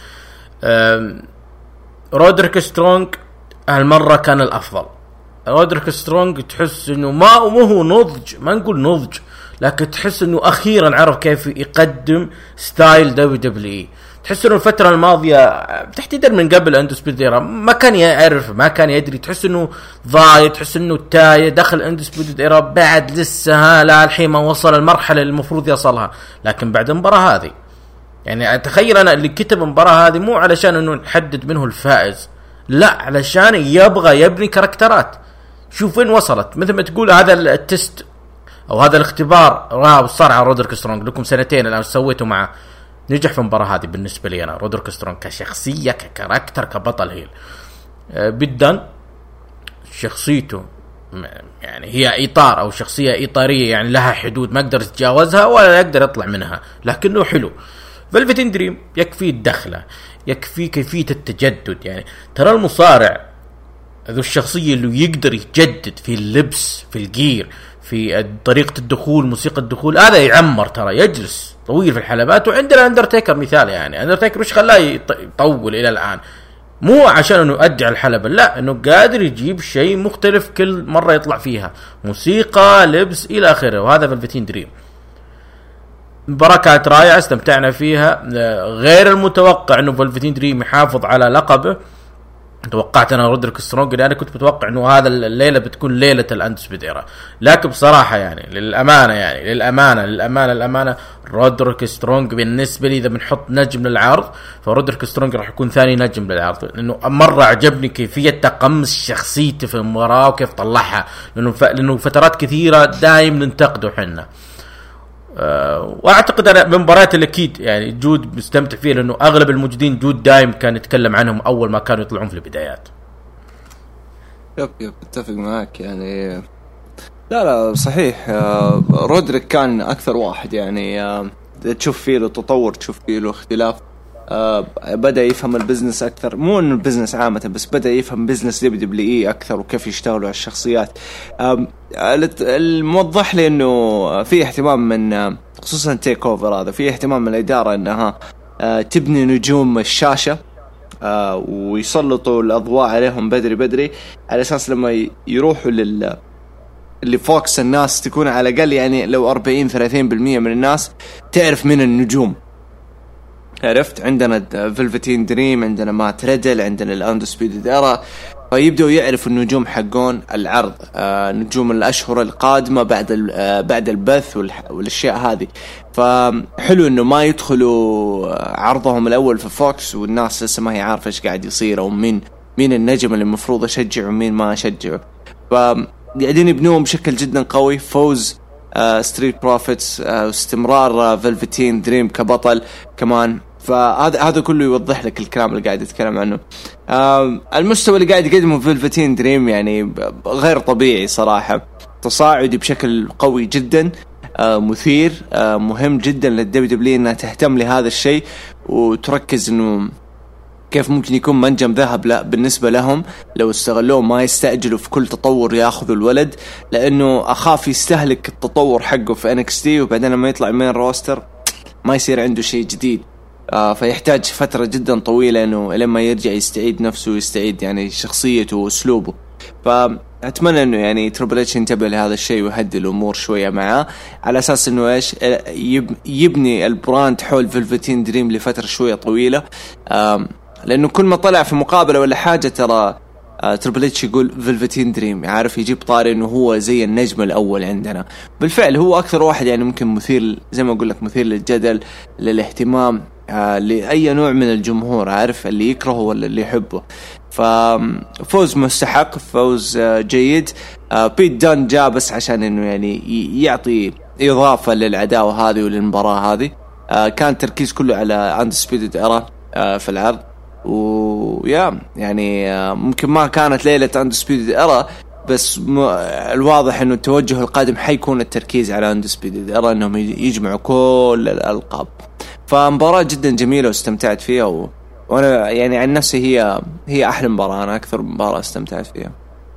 رودريك سترونج هالمرة كان الأفضل. رودريك سترونج تحس إنه ما هو نضج، ما نقول نضج، لكن تحس إنه أخيرا عرف كيف يقدم ستايل WWE. تحس إنه الفترة الماضية تحديدا من قبل أندسبيد إيرا ما كان يعرف، ما كان يدري، تحس إنه ضايع، تحس إنه تايه. دخل أندسبيد إيرا بعد لسه لا الحين ما وصل المرحلة اللي المفروض يصلها. لكن بعد المباراة هذه يعني أتخيل أنا اللي كتب المباراة هذه مو علشان إنه نحدد منه الفائز، لا، علشان يبغى يبني كاركترات. شوف وين وصلت. مثل ما تقول هذا التست او هذا الاختبار صار على رودريك سترونج لكم سنتين الان سويته معه، نجح في المباراة هذه بالنسبة لي أنا. رودريك سترونج كشخصية ككاركتر كبطل هيل بداً شخصيته يعني هي إطار أو شخصية إطارية، يعني لها حدود ما يقدر يتجاوزها ولا يقدر يطلع منها، لكنه حلو. فالفتين دريم يكفي الدخلة، يكفي كيفية التجدد. يعني ترى المصارع ذو الشخصية اللي يقدر يجدد في اللبس، في الجير، في طريقة الدخول، موسيقى الدخول، هذا يعمر ترى، يجلس طويل في الحلبات. وعندنا أندرتيكر مثال، يعني أندرتيكر وش خلاه يطول إلى الآن؟ مو عشان أنه يؤدي على الحلبة، لا، أنه قادر يجيب شيء مختلف كل مرة يطلع فيها، موسيقى، لبس إلى آخره. وهذا فالفتين دريم. مباراة كانت رائعة، استمتعنا فيها. غير المتوقع أنه فالفتين دريم يحافظ على لقبه. توقعت انا رودريك سترونج، لأن انا كنت متوقع انه هذا الليله بتكون ليله الاندسبيد ايرا، لكن بصراحه يعني للامانه رودريك سترونج بالنسبه لي اذا بنحط نجم للعرض فرودريك سترونج راح يكون ثاني نجم للعرض، لانه مره عجبني كيفيه تقمص شخصيته في المباراه وكيف طلعها، لانه فترات كثيره دايم ننتقده حنا. واعتقد انا من مباريات الاكيد يعني جود مستمتع فيه، لانه اغلب الموجودين جود دايم كان يتكلم عنهم اول ما كانوا يطلعون في البدايات. يب اتفق معك يعني. لا صحيح، رودريك كان اكثر واحد يعني تشوف فيه له تطور، تشوف فيه له اختلاف. بدأ يفهم البزنس أكثر، مو إنه البزنس عامة، بس بدأ يفهم بزنس WWE أكثر وكيف يشتغلوا على الشخصيات. الموضح لي إنه في اهتمام من خصوصا تيك أوفر هذا، في اهتمام من الإدارة إنها تبني نجوم الشاشة ويسلطوا الأضواء عليهم بدري على أساس لما يروحوا اللي فوكس الناس تكون على الأقل يعني لو 40-30% من الناس تعرف من النجوم. عرفت؟ عندنا فيلفتين دريم، عندنا مات ريدل، عندنا الاندسبيدد ايرا، فيبدأوا يعرفوا النجوم حقون العرض، نجوم الأشهر القادمة بعد البث والأشياء هذه. فحلو إنه ما يدخلوا عرضهم الأول في فوكس والناس لسه ما هي عارفة إيش قاعد يصير أو مين النجم اللي المفروض أشجعه ومين ما أشجعه. فقاعدين يبنوهم بشكل جدا قوي. فوز ستريت بروفيتس، استمرار فيلفتين دريم كبطل كمان، فهذا كله يوضح لك الكلام اللي قاعد يتكلم عنه. المستوى اللي قاعد يقدمه فيلفتين دريم يعني غير طبيعي صراحة، تصاعدي بشكل قوي جدا، مثير، مهم جدا للدبليو انها تهتم لهذا الشيء وتركز انه كيف ممكن يكون منجم ذهب بالنسبة لهم لو استغلوه، ما يستعجلوا في كل تطور ياخذوا الولد، لأنه أخاف يستهلك التطور حقه في NXT وبعدين لما يطلع من الروستر ما يصير عنده شيء جديد. فيحتاج فترة جدا طويلة إنه لما يرجع يستعيد نفسه ويستعيد يعني شخصيته وأسلوبه. فأتمنى إنه يعني تريبل اتش ينتبه لهذا الشيء ويهدي الأمور شوية معاه على أساس إنه إيش يبني البراند حول فيلفتين دريم لفترة شوية طويلة. لأنه كل ما طلع في مقابلة ولا حاجة ترى تريبل اتش يقول فيلفتين دريم، يعرف يجيب طاري إنه هو زي النجم الأول عندنا. بالفعل هو أكثر واحد يعني ممكن مثير، زي ما أقول لك، مثير للجدل، للاهتمام، لأي نوع من الجمهور، عارف اللي يكرهه ولا اللي يحبه. ففوز مستحق، فوز جيد. بيت دان جاء بس عشان إنه يعني يعطي إضافة للعداوة هذه وللمباراة هذه. كان تركيز كله على أندسبيدد إيرا في العرض، يعني ممكن ما كانت ليلة أندسبيدد إيرا، بس الواضح إنه التوجه القادم حيكون التركيز على أندسبيدد إيرا، إنهم يجمعوا كل الألقاب. فمباراة جدا جميلة واستمتعت فيها، وأنا يعني عن نفسي هي أحلى مباراة، أنا أكثر مباراة استمتعت فيها.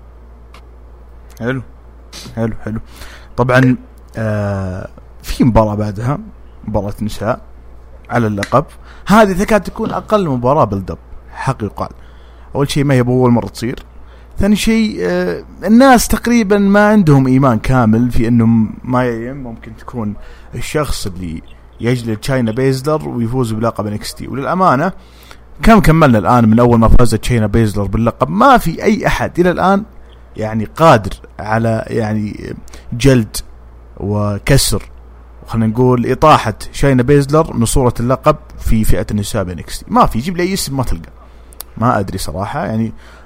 حلو. طبعا في مباراة بعدها، مباراة نساء على اللقب، هذه تكاد تكون أقل مباراة بلدب حق يقال. أول شيء ما هي بأول مرة تصير، ثاني شيء الناس تقريبا ما عندهم إيمان كامل في أنه ما ممكن تكون الشخص اللي يجلد تشاينا بيزلر ويفوز بلقب NXT. وللأمانة كم كملنا الآن من أول ما فازت تشاينا بيزلر باللقب، ما في أي أحد إلى الآن يعني قادر على يعني جلد وكسر، خلينا نقول إطاحة شاينا بيزلر من صورة اللقب في فئة النساء NXT. ما في، جيب لي أي اسم ما تلقى، ما أدري صراحة. يعني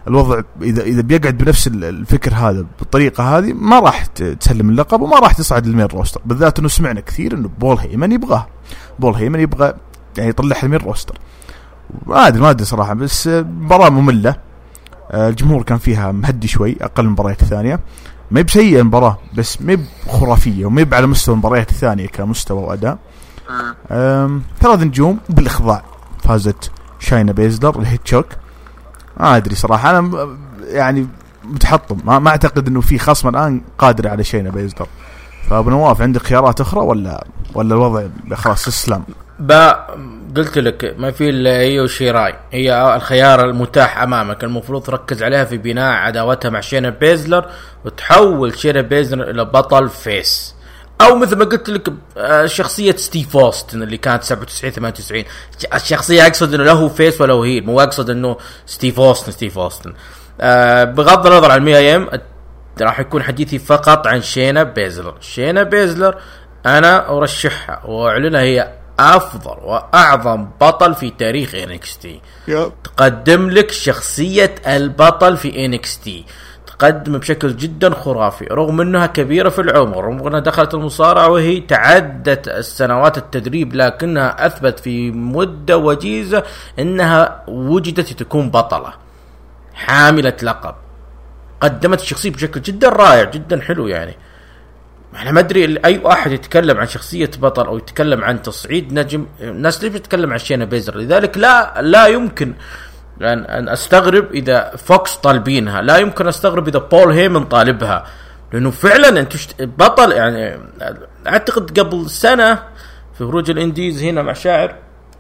الوضع اذا بيقعد بنفس الفكر هذا بالطريقه هذه ما راح تسلم اللقب وما راح تصعد للمين روستر، بالذات انه سمعنا كثير انه بول هيمن يبغى يعني يطلع المين روستر. ما ادري صراحه، بس مباراه ممله. الجمهور كان فيها مهدي شوي، اقل من المباريات الثانيه. ما بسيئة المباراة بس ما خرافية، وما على مستوى المباريات الثانية كمستوى وأداء. 3 نجوم بالإخضاع. فازت شاينا بيزلر الهيت شوك. ما أدري صراحة، أنا يعني متحطم، ما أعتقد إنه في خصم الآن قادر على شاينا بيزلر. فأبو نواف عندك خيارات أخرى ولا الوضع خلاص استسلام؟ قلت لك ما في الا هي وشيراي، هي الخيار المتاح امامك. المفروض تركز عليها في بناء عداوتها مع شينا بيزلر، وتحول شينا بيزلر الى بطل فيس، او مثل ما قلت لك شخصيه ستيف اوستن اللي كانت 97 98. الشخصيه اقصد انه له فيس ولا هيل، مو اقصد انه ستيف اوستن. بغض النظر عن 100 ايام راح يكون حديثي فقط عن شينا بيزلر. انا ارشحها واعلنها هي افضل واعظم بطل في تاريخ NXT. تقدم لك شخصية البطل في NXT، تقدم بشكل جدا خرافي رغم انها كبيرة في العمر، رغم انها دخلت المصارعة وهي تعدت السنوات التدريب، لكنها اثبت في مدة وجيزة انها وجدت تكون بطلة حاملة لقب. قدمت الشخصية بشكل جدا رائع جدا حلو. يعني احنا ما ادري اي واحد يتكلم عن شخصيه بطل او يتكلم عن تصعيد نجم، الناس ليه بتتكلم عن شينا بيزلر. لذلك لا يمكن ان استغرب اذا فوكس طالبينها، لا يمكن استغرب اذا بول هيمن طالبها، لانه فعلا انت بطل. يعني اعتقد قبل سنه في خروج الانديز هنا مع شاعر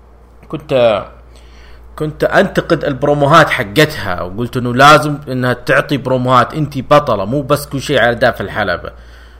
كنت انتقد البروموهات حقتها، وقلت انه لازم انها تعطي بروموهات، انت بطله مو بس كل شيء على دافع الحلبة.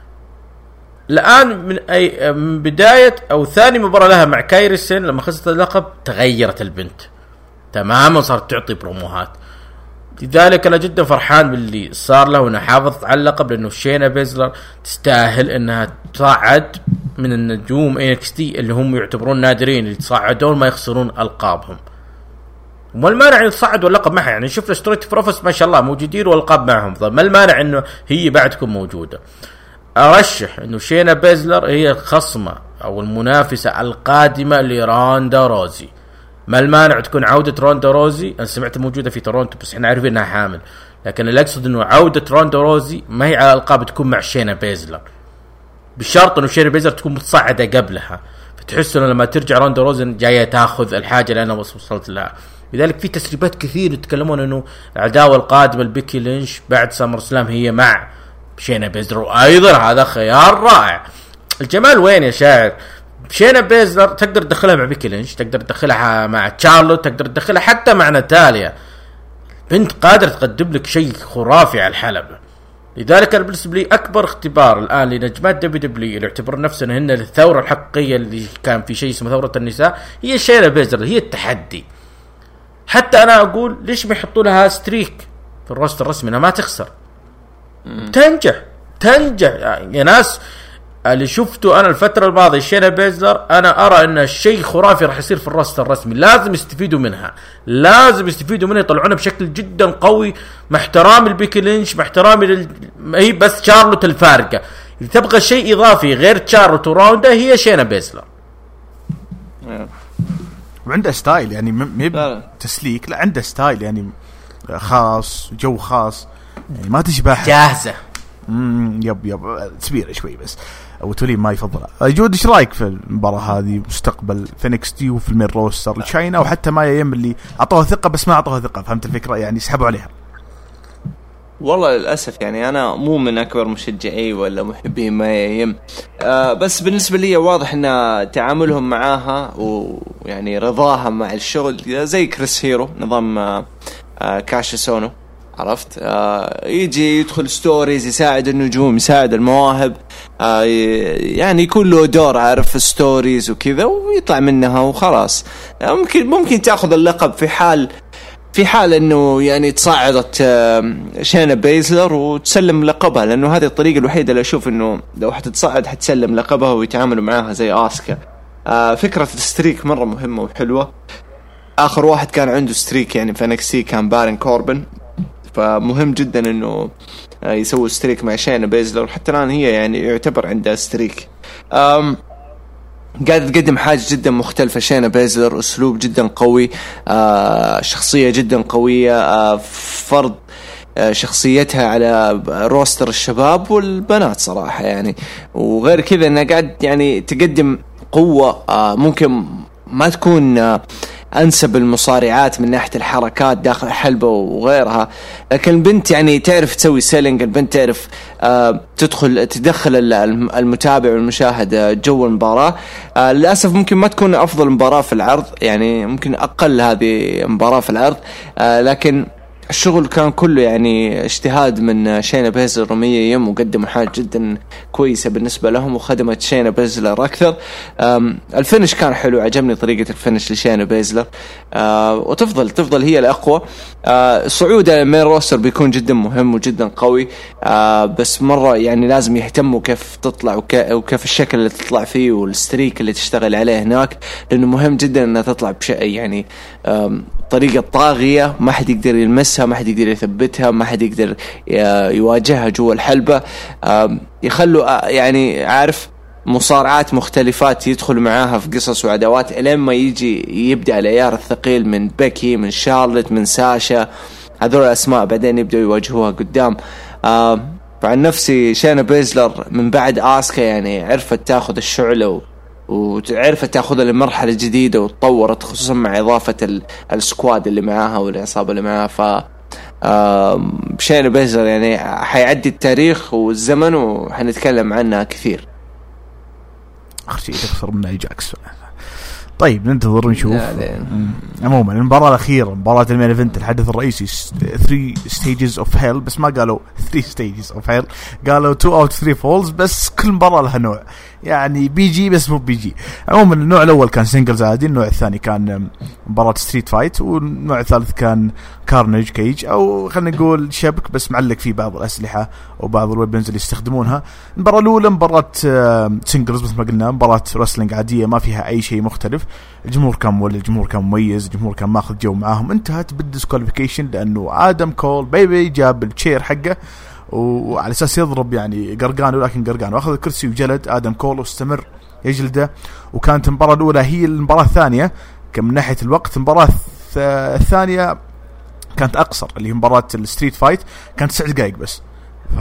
الآن من بداية أو ثاني مباراة لها مع كايرسن لما خسرت اللقب تغيرت البنت تماما، صارت تعطي بروموهات. لذلك أنا جدا فرحان باللي صار له، وأنها حافظت على اللقب، لأنه شينا بيزلر تستاهل أنها تصعد من النجوم NXT اللي هم يعتبرون نادرين، اللي تصعدون ما يخسرون ألقابهم. وما المانع أن تصعدوا اللقب معها؟ يعني شوف ستريت بروفيس ما شاء الله موجودين والألقاب معهم، ما المانع أنه هي بعد تكون موجودة؟ أرشح أنه شينا بيزلر هي الخصمة أو المنافسة القادمة لروندا روزي. ما المانع تكون عودة روندا روزي؟ أنا سمعت موجودة في تورونتو بس احنا عارفين أنها حامل، لكن اللي أقصد أنه عودة روندا روزي ما هي على الألقاب، تكون مع شينا بيزلر، بشرط أنه شينا بيزلر تكون متصعدة قبلها، فتحس أنه لما ترجع روندا روزي جاية تأخذ الحاجة اللي أنا وصلت لها. لذلك في تسريبات كثير يتكلمون أنه العداوة القادمة البيكي لينش بعد سامر سلام هي مع شينا بيزلر، وأيضا هذا خيار رائع. الجمال وين يا شاعر؟ شينا بيزلر تقدر تدخلها مع بيكي لينش، تقدر تدخلها مع تشارلوت، تقدر تدخلها حتى مع ناتاليا. بنت قادرة تقدم لك شيء خرافي على الحلبة. لذلك أنا بالنسبة لي أكبر اختبار الآن لنجمات WWE اللي يعتبرون نفسهم هن الثورة الحقيقية اللي كان في شيء اسمه ثورة النساء هي شينا بيزلر، هي التحدي. حتى أنا أقول ليش ما يحطوا لها ستريك في الروستر الرسمي انها ما تخسر، تنجح يا ناس. اللي شفته انا الفتره الماضيه شينا بيزلر، انا ارى ان الشيء خرافي راح يصير في الروستر الرسمي، لازم يستفيدوا منها، يطلعونها بشكل جدا قوي، مع احترامي البيكي لينش، مع احترامي هي بس شارلوت الفارقه. اذا تبغى شيء اضافي غير شارلوت وروندا هي شينا بيزلر. وعنده ستايل يعني تسليك، لا عنده ستايل يعني خاص، جو خاص، يعني ما تشبه جاهزة. يب سبيرة شوي بس، أو تولي ما يفضلها. جود إيش رأيك في المباراة هذه؟ مستقبل في NXT وفي المين روستر لشاينا، وحتى ما يم اللي أعطوها ثقة بس ما أعطوها ثقة، فهمت الفكرة؟ يعني سحبوا عليها. والله للأسف يعني أنا مو من أكبر مشجعي ولا محبي ما يم، بس بالنسبة لي واضح أن تعاملهم معاها ويعني رضاها مع الشغل زي كريس هيرو، نظام كاشا سونو، عرفت؟ يجي يدخل ستوريز، يساعد النجوم، يساعد المواهب، يعني يكون له دور، عارف، ستوريز وكذا، ويطلع منها وخلاص. ممكن تأخذ اللقب في حال انه يعني تصعدت شينا بيزلر وتسلم لقبها، لانه هذه الطريقة الوحيدة اللي اشوف انه لو حتتصعد حتسلم لقبها ويتعاملوا معاها زي آسكا. فكرة الستريك مرة مهمة وحلوة. اخر واحد كان عنده ستريك يعني في NXT كان بارن كوربن، فمهم جدا انه يسوي ستريك مع شينا بيزلر. حتى الان هي يعني يعتبر عندها ستريك. قاعد تقدم حاجة جدا مختلفة شينا بيزلر، أسلوب جدا قوي، شخصية جدا قوية، فرض شخصيتها على روستر الشباب والبنات صراحة يعني. وغير كذا انها قاعد يعني تقدم قوة ممكن ما تكون أنسب المصارعات من ناحية الحركات داخل حلبة وغيرها، لكن البنت يعني تعرف تسوي سيلينج، البنت تعرف تدخل المتابع والمشاهد جو المباراة. للأسف ممكن ما تكون أفضل مباراة في العرض، يعني ممكن أقل هذه مباراة في العرض، لكن الشغل كان كله يعني اجتهاد من شينا بيزلر ومية يم، وقدموا حاجة جدا كويسة بالنسبة لهم وخدمت شينا بيزلر أكثر. الفينش كان حلو، عجبني طريقة الفينش لشينا بيزلر، وتفضل هي الأقوى. صعودها المين روستر بيكون جدا مهم وجدا قوي، بس مرة يعني لازم يهتموا كيف تطلع وكيف الشكل اللي تطلع فيه والستريك اللي تشتغل عليه هناك، لأنه مهم جدا أنها تطلع بشيء يعني طريقة طاغية، ما حد يقدر يلمسها، ما حد يقدر يثبتها، ما حد يقدر يواجهها جوا الحلبة. يخلوا يعني عارف مصارعات مختلفات يدخل معاها في قصص وعداوات الين ما يبدأ العيار الثقيل من بيكي، من شارلت، من ساشا، هذول الأسماء بعدين يبدأوا يواجهوها قدام. فعن نفسي شينا بيزلر من بعد آسكا يعني عرفت تاخذ الشعلة وعرفت تاخذها لمرحلة جديدة وتطورت، خصوصا مع إضافة السكواد اللي معاها والعصابة اللي معاها. شينا بيزلر يعني حيعدي التاريخ والزمن وحنتكلم عنها كثير. آخر شيء تكسر من أيجاكس. طيب ننتظر ونشوف. عموما المباراة الأخيرة، مباراة المين ايفنت، الحدث الرئيسي 3 stages of hell، بس ما قالوا 3 stages of hell، قالوا 2 out 3 falls، بس كل مباراة لها نوع، يعني بي جي بس مو بي جي. عموما النوع الأول كان سينجلز عادي، النوع الثاني كان مباراة ستريت فايت، والنوع الثالث كان كارنيج كيج، أو خلينا نقول شبك بس معلق فيه بعض الأسلحة وبعض الويبنز اللي يستخدمونها. المباراة الأولى مباراة سينجلز مثل ما قلنا، مباراة رسلينج عادية ما فيها أي شيء مختلف. الجمهور كان مولي، الجمهور كان مميز، الجمهور كان ماخذ جو معاهم. انتهت بالديسكواليفيكيشن لأنه آدم كول بيبي جاب التشير حقه وعلى أساس يضرب يعني قرقانو، لكن قرقانو أخذ الكرسي وجلد آدم كول واستمر يجلده. وكانت المباراة الأولى هي المباراة الثانية من ناحية الوقت. المباراة الثانية كانت أقصر، اللي هي مباراة الستريت فايت، كانت 9 دقائق بس. ف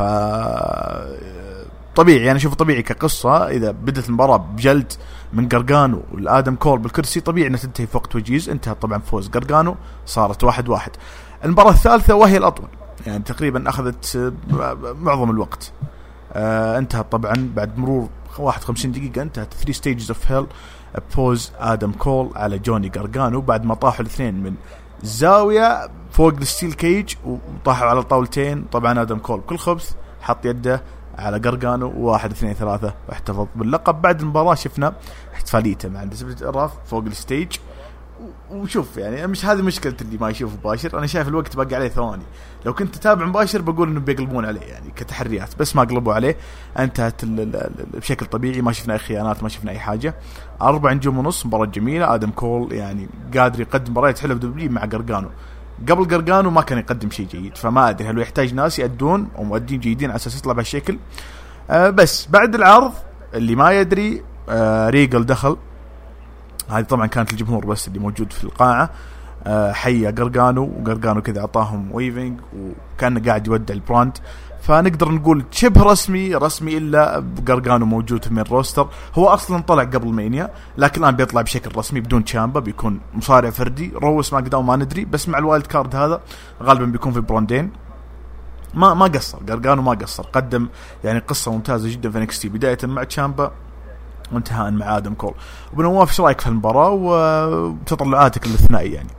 طبيعي يعني شوف طبيعي كقصة إذا بدت المباراة بجلد من قرقانو والآدم كول بالكرسي، طبيعي أنها تنتهي في وقت وجيز. انتهت طبعا فوز قرقانو، صارت 1-1. المباراة الثالثة وهي الأطول، يعني تقريبا أخذت معظم الوقت. انتهت طبعا بعد مرور 51 دقيقة، انتهت 3 stages of hell بفوز آدم كول على جوني قرقانو، بعد ما طاحوا الاثنين من زاوية فوق الستيل كيج وطاحوا على طاولتين. طبعا آدم كول بكل خبث حط يده على قرقانو 1 2 3 واحتفظ باللقب. بعد المباراة شفنا احتفاليته مع الراف فوق الستيج. وشوف يعني مش هذه مشكلة اللي ما يشوف مباشر، أنا شايف الوقت باقي عليه ثواني، لو كنت تتابع مباشر بقول إنه بيقلبون عليه يعني كتحريات، بس ما قلبوا عليه. انتهت بشكل طبيعي، ما شفنا أي خيانات، ما شفنا أي حاجة. 4 نجوم ونص، مباراة جميلة. آدم كول يعني قادر يقدم مباريات حلوة بدبليو مع قرقانو. قبل قرقانو ما كان يقدم شيء جيد، فما أدري هل يحتاج ناس يأدون أو مؤدين جيدين على أساس يطلع بهالشكل. بس بعد العرض اللي ما يدري ريجل دخل، هذه طبعا كانت الجمهور بس اللي موجود في القاعة، حيا قرقانو، وقرقانو كذا عطاهم ويفينج وكان قاعد يودع البراند. فنقدر نقول شبه رسمي إلا قرقانو موجود من الروستر. هو أصلا طلع قبل مانيا، لكن الآن بيطلع بشكل رسمي بدون تشامبا، بيكون مصارع فردي. روس ما قدام ما ندري، بس مع الوايلد كارد هذا غالبا بيكون في براندين. ما قصر قرقانو، ما قصر، قدم يعني قصة ممتازة جدا في NXT، بداية مع تشامبا وانتهاء مع آدم كول. وبنواف ايش رايك في المباراة وتطلعاتك الثنائية يعني؟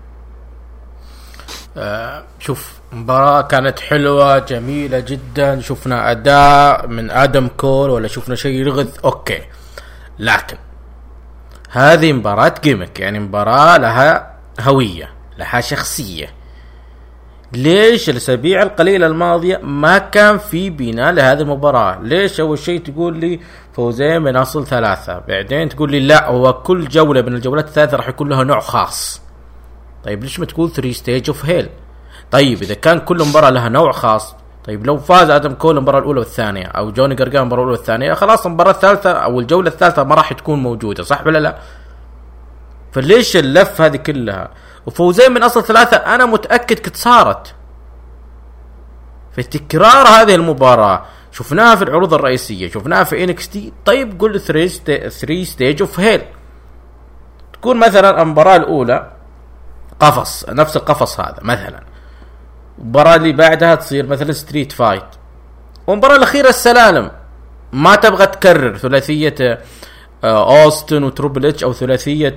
شوف مباراة كانت حلوة جميلة جدا، شفنا أداء من آدم كول ولا شفنا شيء يرغث، أوكي، لكن هذه مباراة جيمك، يعني مباراة لها هوية، لها شخصية. ليش الأسابيع القليلة الماضية ما كان في بناء لهذه المباراة؟ ليش أول شيء تقول لي فوزين من أصل 3، بعدين تقول لي لا هو كل جولة من الجولات الثلاثة راح يكون لها نوع خاص؟ طيب ليش ما تقول 3 stage of hell؟ طيب اذا كان كل مباراه لها نوع خاص، طيب لو فاز ادم كول المباراه الاولى والثانيه او جوني غرغان المباراه الاولى والثانيه، خلاص المباراه الثالثه او الجوله الثالثه ما راح تكون موجوده، صح ولا لا؟ فليش اللف هذه كلها؟ وفوزين من اصل 3 انا متاكد كنت صارت في تكرار هذه المباراه. شفناها في العروض الرئيسيه، شفناها في NXT. طيب قول 3 ستيج اوف هيل، تكون مثلا المباراه الاولى قفص، نفس القفص هذا مثلا، المباراه اللي بعدها تصير مثلا ستريت فايت، والمباراه الاخيره السلالم. ما تبغى تكرر ثلاثيه اوستن وتروبل اتش او ثلاثيه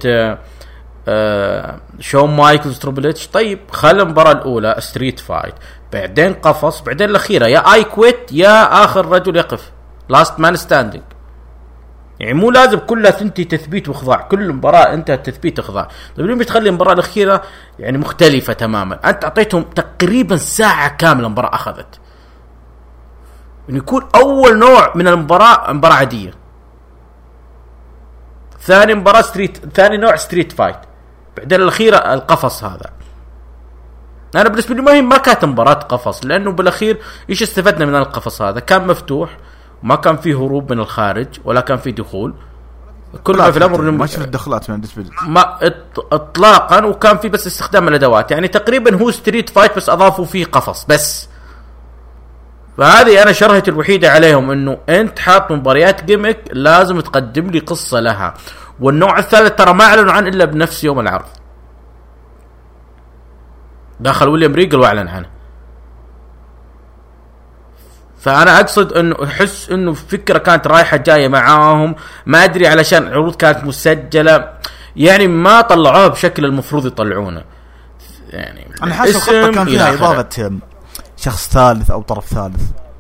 شون مايكلز تروبل اتش. طيب خلي المباراه الاولى ستريت فايت، بعدين قفص، بعدين الاخيره يا اي كويت يا اخر رجل يقف، لاست مان ستاندينج. يعني مو لازم كلها تنتهي تثبيت وخضاع، كل مباراه انت تثبيت وخضاع. طيب ليه بتخلي المباراه الاخيره يعني مختلفه تماما؟ انت اعطيتهم تقريبا ساعه كامله المباراه اخذت، انه يكون اول نوع من المباراه مباراه عاديه، ثاني مباراه ثاني نوع ستريت فايت، بعدين الاخيره القفص. هذا انا بالنسبه لي ما كانت مباراه قفص، لانه بالاخير ايش استفدنا من القفص هذا؟ كان مفتوح وما كان فيه هروب من الخارج ولا كان فيه دخول، كل ما في الامر ما شفت الدخلات من بالنسبه لي ما اطلاقا، وكان فيه بس استخدام الادوات. يعني تقريبا هو ستريت فايت بس اضافوا فيه قفص بس. فهذه انا شرهتي الوحيده عليهم، انه انت حاط مباريات جيمك لازم تقدم لي قصه لها. والنوع الثالث ترى ما اعلنوا عنه الا بنفس يوم العرض، دخل ويليام ريجل واعلن عنه. فانا اقصد انه احس انه فكره كانت رايحه جايه معاهم، ما ادري علشان العروض كانت مسجله، يعني ما طلعوها بشكل المفروض يطلعونه. يعني انا حاسس الخطه كان فيها اضافه شخص ثالث او طرف ثالث.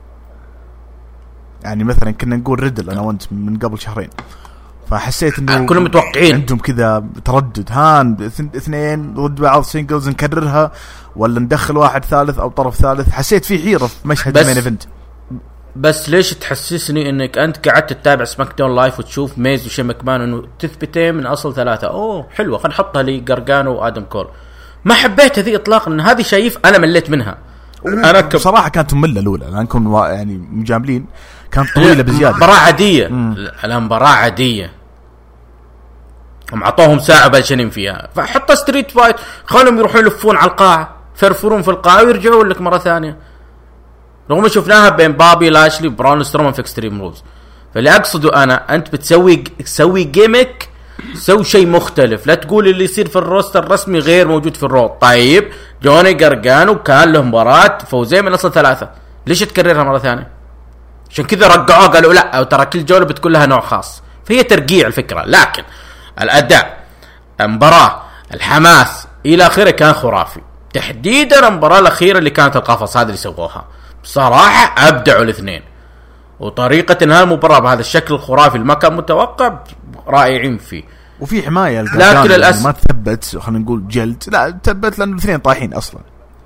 يعني مثلا كنا نقول ريدل انا وانت من قبل شهرين، فحسيت انه كنا متوقعين عندهم كذا تردد، هان اثنين ضد بعض سينجلز نكررها ولا ندخل واحد ثالث او طرف ثالث. حسيت في حيرة في مشهد المين ايفنت. بس ليش تحسسني انك انت قعدت تتابع سماك داون لايف وتشوف ميز وشي مكمان انه تثبتين من اصل 3؟ اوه حلوه، خلينا نحطها لي غرغانو وادم كول. ما حبيت هذه اطلاقا، ان هذه شايف انا مليت منها. انا بصراحه كانت ممله الاولى، لانكم يعني مجاملين، كانت طويله بزياده. مباراه عاديه، المباراه عاديه، هم عطوهم ساعه بلشنين فيها. فحط ستريت فايت، خلهم يروحون يلفون على القاعه، فرفرون في القاعه ويرجعون لك مره ثانيه. رغم شفناها بين بابي لاشلي وبرون سترومان في اكستريم رولز. فاللي اقصده انا، انت تسوي جيمك، سوي شيء مختلف، لا تقول اللي يصير في الروستر الرسمي غير موجود في الرو. طيب جوني غرغانو كان له مباراة فوزين من اصل 3، ليش تكررها مرة ثانية؟ عشان كذا رجعوه قالوا لا، او ترى كل جولة بتكون لها نوع خاص. فهي ترقيع الفكرة، لكن الاداء، المباراة، الحماس الى اخره كان خرافي. تحديدا المباراة الاخيرة اللي كانت القفص هذا اللي سووها، بصراحة ابدعوا الاثنين، وطريقة انهاء المباراة بهذا الشكل الخرافي اللي ما كان متوقع رائعين فيه. وفي حماية، لكن ما تثبت، خلينا نقول جلد، لا تثبت لأن الاثنين طايحين أصلا.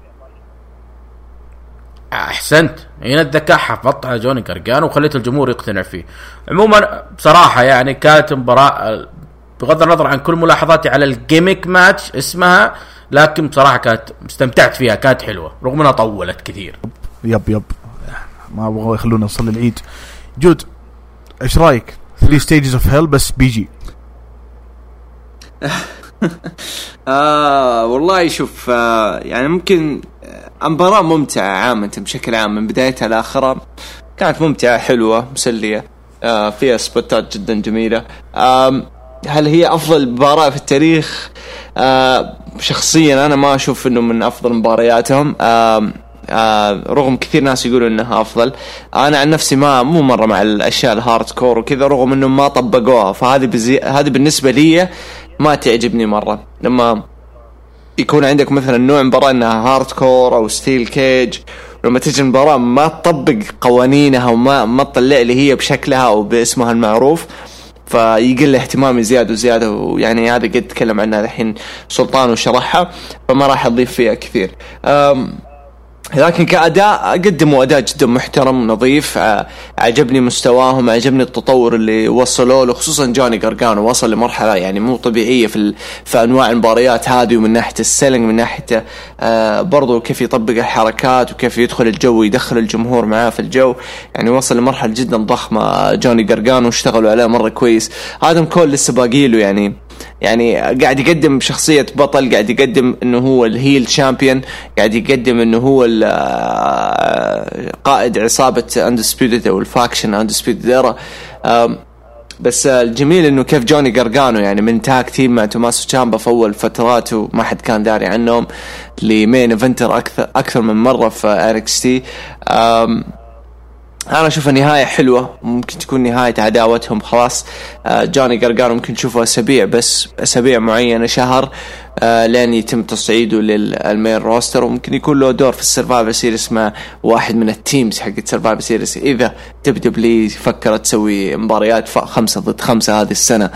أحسنت، هنا الذكاء حفظت على جوني غرغانو وخليت الجمهور يقتنع فيه. عموما بصراحة يعني كانت مباراة بغض النظر عن كل ملاحظاتي على الجيميك ماتش اسمها، لكن بصراحة كانت استمتعت فيها، كانت حلوة رغم انها طولت كثير. يب ما ابغى يخلونا نصلي العيد. جود ايش رايك 3 stages of hell بس بي جي؟ والله شوف، يعني ممكن مباراة ممتعة عامة بشكل عام من بدايتها لآخرها، كانت ممتعة حلوة مسلية، فيها سبوتات جدا جميلة. هل هي أفضل مباراة في التاريخ؟ شخصيا أنا ما أشوف إنه من أفضل مبارياتهم، رغم كثير ناس يقولوا إنها أفضل. أنا عن نفسي مو مرة مع الأشياء الهارد كور وكذا، رغم إنه ما طبقوها، فهذه هذه بالنسبة لي ما تعجبني مرة. لما يكون عندك مثلا نوع مباراة إنها هارد كور أو ستيل كيج، لما تيجي المباراة ما تطبق قوانينها وما تطلع لي هي بشكلها أو باسمها المعروف، فيقل اهتمامي زيادة وزيادة. ويعني هذا قد تكلم عنها الحين سلطان وشرحها، فما راح أضيف فيها كثير. لكن كأداء قدموا أداء جدا محترم نظيف. عجبني مستواهم، عجبني التطور اللي وصلوا له، خصوصا جوني غارغانو وصل لمرحلة يعني مو طبيعية في أنواع المباريات هذه، ومن ناحية السيلينج، من ناحية برضو كيف يطبق الحركات وكيف يدخل الجو ويدخل الجمهور معاه في الجو. يعني وصل لمرحلة جدا ضخمة جوني غارغانو واشتغلوا عليه مرة كويس. آدم كول لسه باقي له يعني قاعد يقدم شخصية بطل، قاعد يقدم انه هو الهيل شامبيون، قاعد يقدم انه هو قائد عصابة Undisputed او الفاكشن Undisputed Era. بس الجميل انه كيف جوني غارغانو يعني من تاك تيم مع توماسو تشامبا في اول فتراته ما حد كان داري عنهم، لمين ايفنتر اكثر من مرة في NXT. أنا أشوف النهاية حلوة، ممكن تكون نهاية عداوتهم خلاص. جوني غارغانو ممكن نشوفه أسابيع، بس أسابيع معينة، شهر، لين يتم تصعيده للمين روستر، وممكن يكون له دور في السرفايفر سيريس مع واحد من التيمز حق السرفايفر سيريس إذا دبليو فكرت تسوي مباريات 5 ضد 5 هذه السنة.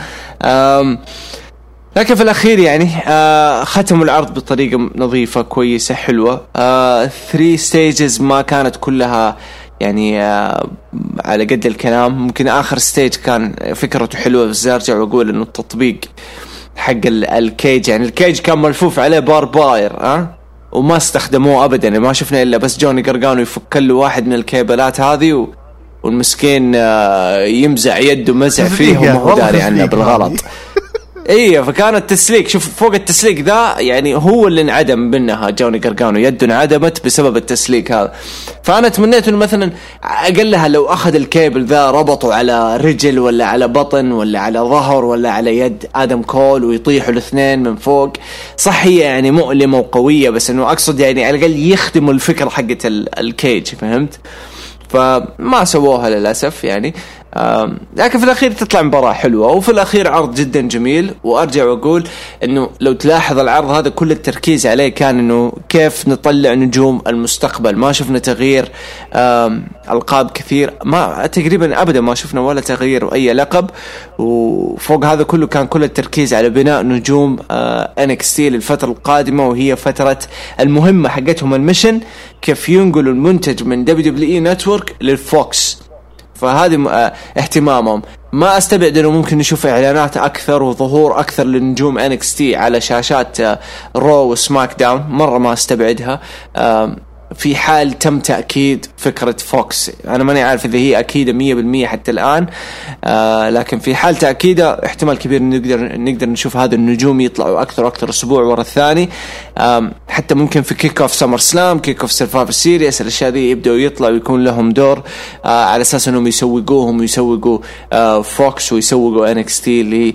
لكن في الأخير يعني ختموا العرض بطريقة نظيفة كويسة حلوة. 3 stages ما كانت كلها يعني على قد الكلام. ممكن آخر ستيج كان فكرته حلوة، بس أرجع وأقول إنه التطبيق حق الكيج، يعني الكيج كان ملفوف عليه بارباير وما استخدموه أبدا، يعني ما شفنا إلا بس جوني غارغانو يفك له واحد من الكيبلات هذه والمسكين يمزع يده مزع فيه وما هو داري عنه بالغلط. ايه فكان التسليك، شوف فوق التسليك ذا يعني هو اللي انعدم منها جوني غارغانو، يده انعدمت بسبب التسليك هذا. فانا تمنيت انه مثلا اقلها لو اخذ الكيبل ذا ربطه على رجل ولا على بطن ولا على ظهر ولا على يد ادم كول ويطيحوا الاثنين من فوق. صح هي يعني مؤلمة وقوية، بس انه اقصد يعني على الاقل يخدموا الفكرة حقة الكيج، فهمت؟ فما سووها للأسف يعني. لكن في الأخير تطلع مباراة حلوة، وفي الأخير عرض جدا جميل. وأرجع وأقول إنه لو تلاحظ العرض هذا كل التركيز عليه كان إنه كيف نطلع نجوم المستقبل. ما شفنا تغيير ألقاب كثير، ما تقريبا أبدا ما شفنا ولا تغيير أي لقب. وفوق هذا كله كان كل التركيز على بناء نجوم NXT للفترة القادمة، وهي فترة المهمة حقتهم الميشن، كيف ينقلوا المنتج من WWE نتورك للفوكس. فهذه اهتمامهم. ما استبعد انه ممكن نشوف اعلانات اكثر وظهور اكثر لنجوم NXT على شاشات رو وسماك داون، مرة ما استبعدها في حال تم تأكيد فكرة فوكس. أنا ماني عارف إذا هي أكيدة 100% حتى الآن، لكن في حال تأكيدها احتمال كبير نقدر نشوف هذا النجوم يطلعوا أكثر وأكثر أسبوع ورا الثاني. حتى ممكن في كيك أوف سمر سلام، كيك أوف سيرفايفر سيريس، الأشياء دي يبدأوا يطلعوا ويكون لهم دور على أساس أنهم يسوقوهم ويسوقوا فوكس ويسوقوا NXT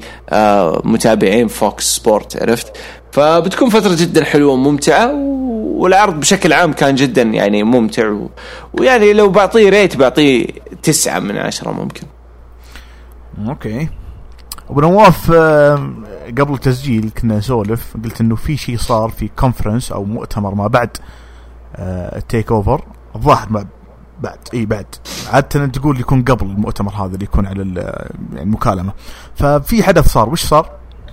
لمتابعين فوكس سبورت، عرفت؟ فبتكون فترة جدا حلوة وممتعة، والعرض بشكل عام كان جدا يعني ممتع ويعني لو بعطيه ريت بعطيه 9 من 10 ممكن. اوكي. ابو نواف قبل التسجيل كنا نسولف، قلت انه في شيء صار في كونفرنس او مؤتمر ما بعد التيك اوفر، الظاهر بعد عادة تقول يكون قبل المؤتمر هذا اللي يكون على المكالمة. ففي حدث صار، وش صار؟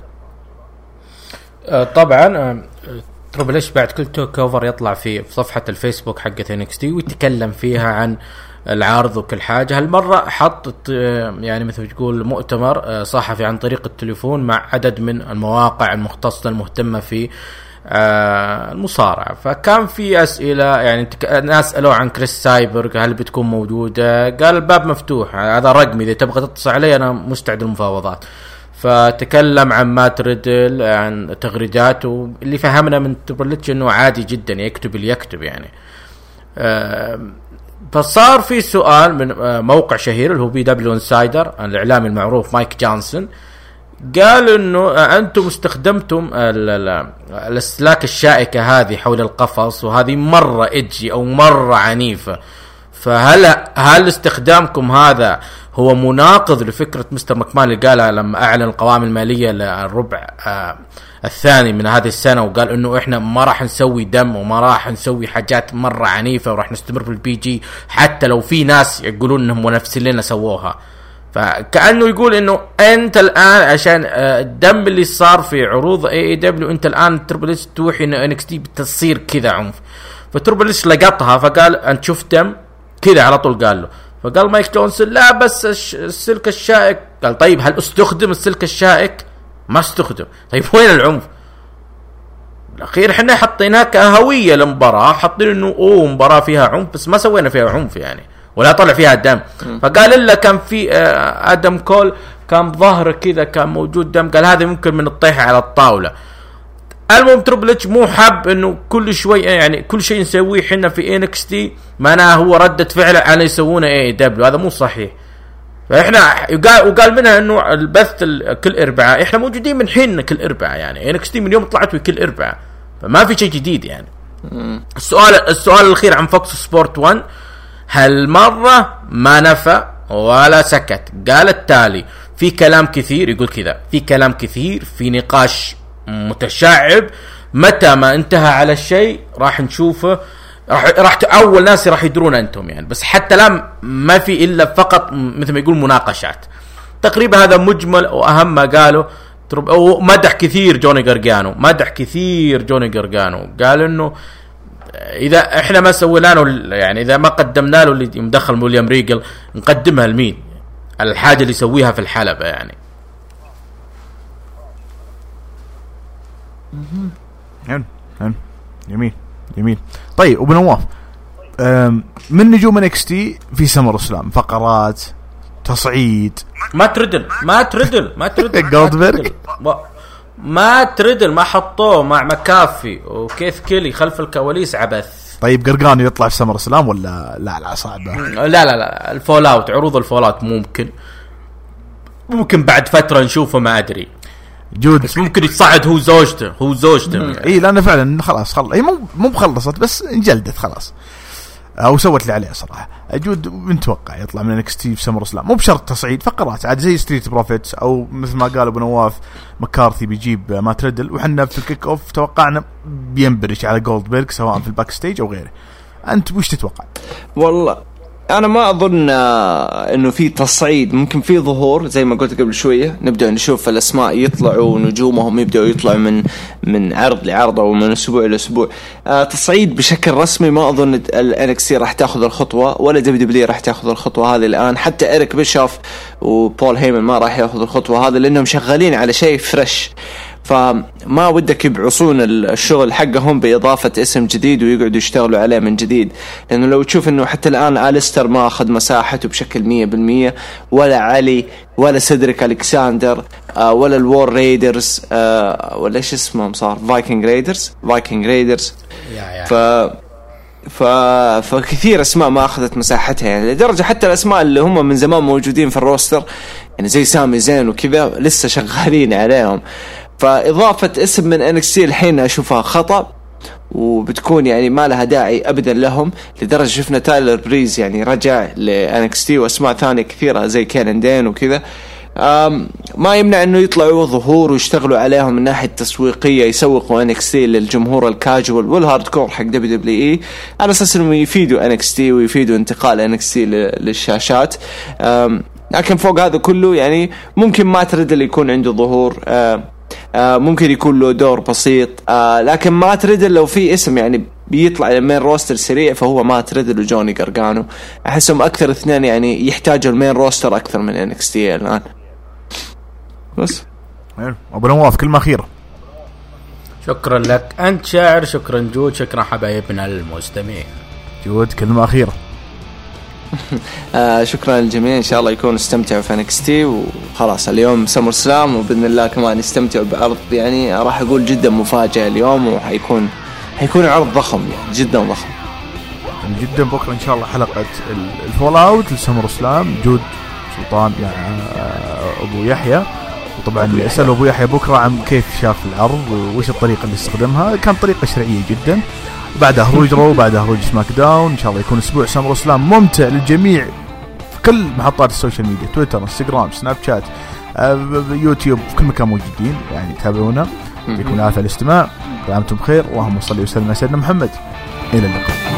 طبعا تربل إيش بعد كل توك اوفر يطلع في صفحة الفيسبوك حقت NXT ويتكلم فيها عن العرض وكل حاجة. هالمرة حط يعني مثل تقول مؤتمر صحفي عن طريق التليفون مع عدد من المواقع المختصة المهتمة في المصارعة. فكان في أسئلة، يعني ناس سألوا عن كريس سايبرغ هل بتكون موجودة، قال الباب مفتوح، هذا رقمي إذا تبغى تتصل علي أنا مستعد للمفاوضات. فتكلم عن مات ريدل، عن تغريداته اللي فهمنا من تبرلتش انه عادي جدا يكتب اللي يكتب يعني. فصار في سؤال من موقع شهير اللي هو BW انسايدر، الاعلامي المعروف مايك جونسون، قال انه انتم استخدمتم الاسلاك الشائكة هذه حول القفص، وهذه مرة اجي او مرة عنيفة، فهل استخدامكم هذا هو مناقض لفكرة مستر مكمان اللي قالها لما أعلن القوائم المالية للربع الثاني من هذه السنة، وقال إنه إحنا ما راح نسوي دم وما راح نسوي حاجات مرة عنيفة وراح نستمر في الBG حتى لو في ناس يقولون إنهم منافسين لنا سووها. فكأنه يقول إنه أنت الآن عشان الدم اللي صار في عروض AEW أنت الآن تربل توحي إنه NXT بتصير كذا عنف. فتربل إيش لقطها فقال أنت شفت دم كذا على طول قال له. فقال مايك جونسون لا بس السلك الشائك. قال طيب هل استخدم السلك الشائك؟ ما استخدم. طيب وين العنف؟ الأخير حنا حطيناه كهوية للمباراة حاطين إنه مباراة فيها عنف بس ما سوينا فيها عنف يعني ولا طلع فيها دم. فقال إلا كان في آدم كول كان ظهره كذا كان موجود دم. قال هذا ممكن من الطيحة على الطاولة. المهم تريبل اتش مو حب انه كل شوي يعني كل شيء نسويه حنا في NXT معناه هو ردة فعله على يسوونه AEW. هذا مو صحيح. فاحنا وقال منها انه البث كل اربعاء احنا موجودين من حين كل اربعاء يعني NXT من يوم طلعت كل اربعاء فما في شيء جديد يعني. السؤال الاخير عن فوكس سبورت 1 هالمرة ما نفى ولا سكت. قال التالي في كلام كثير يقول كذا في كلام كثير في نقاش متشعب متى ما انتهى على الشيء راح نشوفه راح اول ناس راح يدرون انتم يعني بس حتى لا ما في الا فقط مثل ما يقول مناقشات تقريبا. هذا مجمل واهم ما قاله. مدح كثير جوني غرغانو قال انه اذا احنا ما سوينا له يعني اذا ما قدمنا له اللي مدخل ويليام ريجل نقدمها لمين الحاجه اللي يسويها في الحلبة يعني. جميل. طيب وبنواف من نجوم NXT في سمر اسلام فقرات تصعيد ما تردل جولدبرغ ما تردل ما حطوه مع مكافي وكيث كيلي خلف الكواليس عبث. طيب قرقانو يطلع في سمر اسلام ولا لا صعبه؟ لا الفول اوت عروض الفول اوت ممكن بعد فتره نشوفه ما ادري جود بس ممكن يتصعد هو زوجته اي لانه فعلا خلاص هي مو مخلصت بس انجلدت خلاص او سوت اللي عليها صراحه. جود متوقع يطلع من NXT في سمر اسلام مو بشرط تصعيد فقرات عاد زي ستريت بروفيتس او مثل ما قال ابو نواف مكارثي بيجيب ما تردل. وحنا في الكيك اوف توقعنا بينبرش على جولدبرغ سواء في الباك ستيج او غيره. انت وش تتوقع؟ والله انا ما اظن انه في تصعيد. ممكن في ظهور زي ما قلت قبل شويه نبدا نشوف الاسماء يطلعوا ونجومهم يبداوا يطلعوا من عرض لعرض او من اسبوع لاسبوع. تصعيد بشكل رسمي ما اظن NXT راح تاخذ الخطوه ولا WWE راح تاخذ الخطوه هذه الان. حتى إيريك بيشوف وبول هيمن ما راح ياخذ الخطوه هذه لانهم شغالين على شيء فريش. فما ودك يبعصون الشغل حقهم بإضافة اسم جديد ويقعدوا يشتغلوا عليه من جديد. لأنه لو تشوف أنه حتى الآن أليستر ما أخذ مساحته بشكل 100% ولا علي ولا سيدريك ألكساندر ولا الوور ريدرز ولا إيش اسمهم صار فايكنج ريدرز فكثير اسماء ما اخذت مساحتها يعني لدرجه حتى الاسماء اللي هم من زمان موجودين في الروستر يعني زي سامي زين وكذا لسه شغالين عليهم. فاضافه اسم من NXT الحين اشوفها خطا وبتكون يعني ما لها داعي ابدا لهم. لدرجه شفنا تايلر بريز يعني رجع ل NXT واسماء ثانيه كثيره زي كيرن دين وكذا. ما يمنع انه يطلعوا ظهور ويشتغلوا عليهم من ناحيه تسويقيه يسوقوا NXT للجمهور الكاجوال والهارد كور حق WWE على اساس انهم يفيدوا NXT ويفيدوا انتقال NXT للشاشات. لكن فوق هذا كله يعني ممكن ما ترد اللي يكون عنده ظهور ممكن يكون له دور بسيط لكن ما ترد لو في اسم يعني بيطلع المين روستر سريع فهو ما ترد وجوني غرغانو. احسهم اكثر اثنين يعني يحتاجوا المين روستر اكثر من NXT الان. بس ابو نواف كلمه اخيره. شكرا لك انت شاعر. شكرا جود. شكرا حبايبنا المستمعين. جود كلمه اخيره. شكرا للجميع. ان شاء الله يكونوا استمتعوا في NXT وخلاص اليوم سمر سلام وباذن الله كمان يستمتعوا بعرض يعني راح اقول جدا مفاجئ اليوم وحيكون عرض ضخم يعني جدا ضخم جدا. بكره ان شاء الله حلقه الفول اوت لسمر سلام جود سلطان مع ابو يحيى. وطبعا اسال ابو يحيى بكره عن كيف شاف العرض وش الطريقه اللي استخدمها. كان طريقه شرعيه جدا. بعدها هروج رو بعدها هروج سماك داون. ان شاء الله يكون اسبوع سمر اسلام ممتع للجميع في كل محطات السوشيال ميديا تويتر انستغرام سناب شات يوتيوب في كل مكان موجودين يعني تابعونا. يكون عافية الاستماع. وانتم بخير اللهم صل وسلم على سيدنا محمد. الى اللقاء.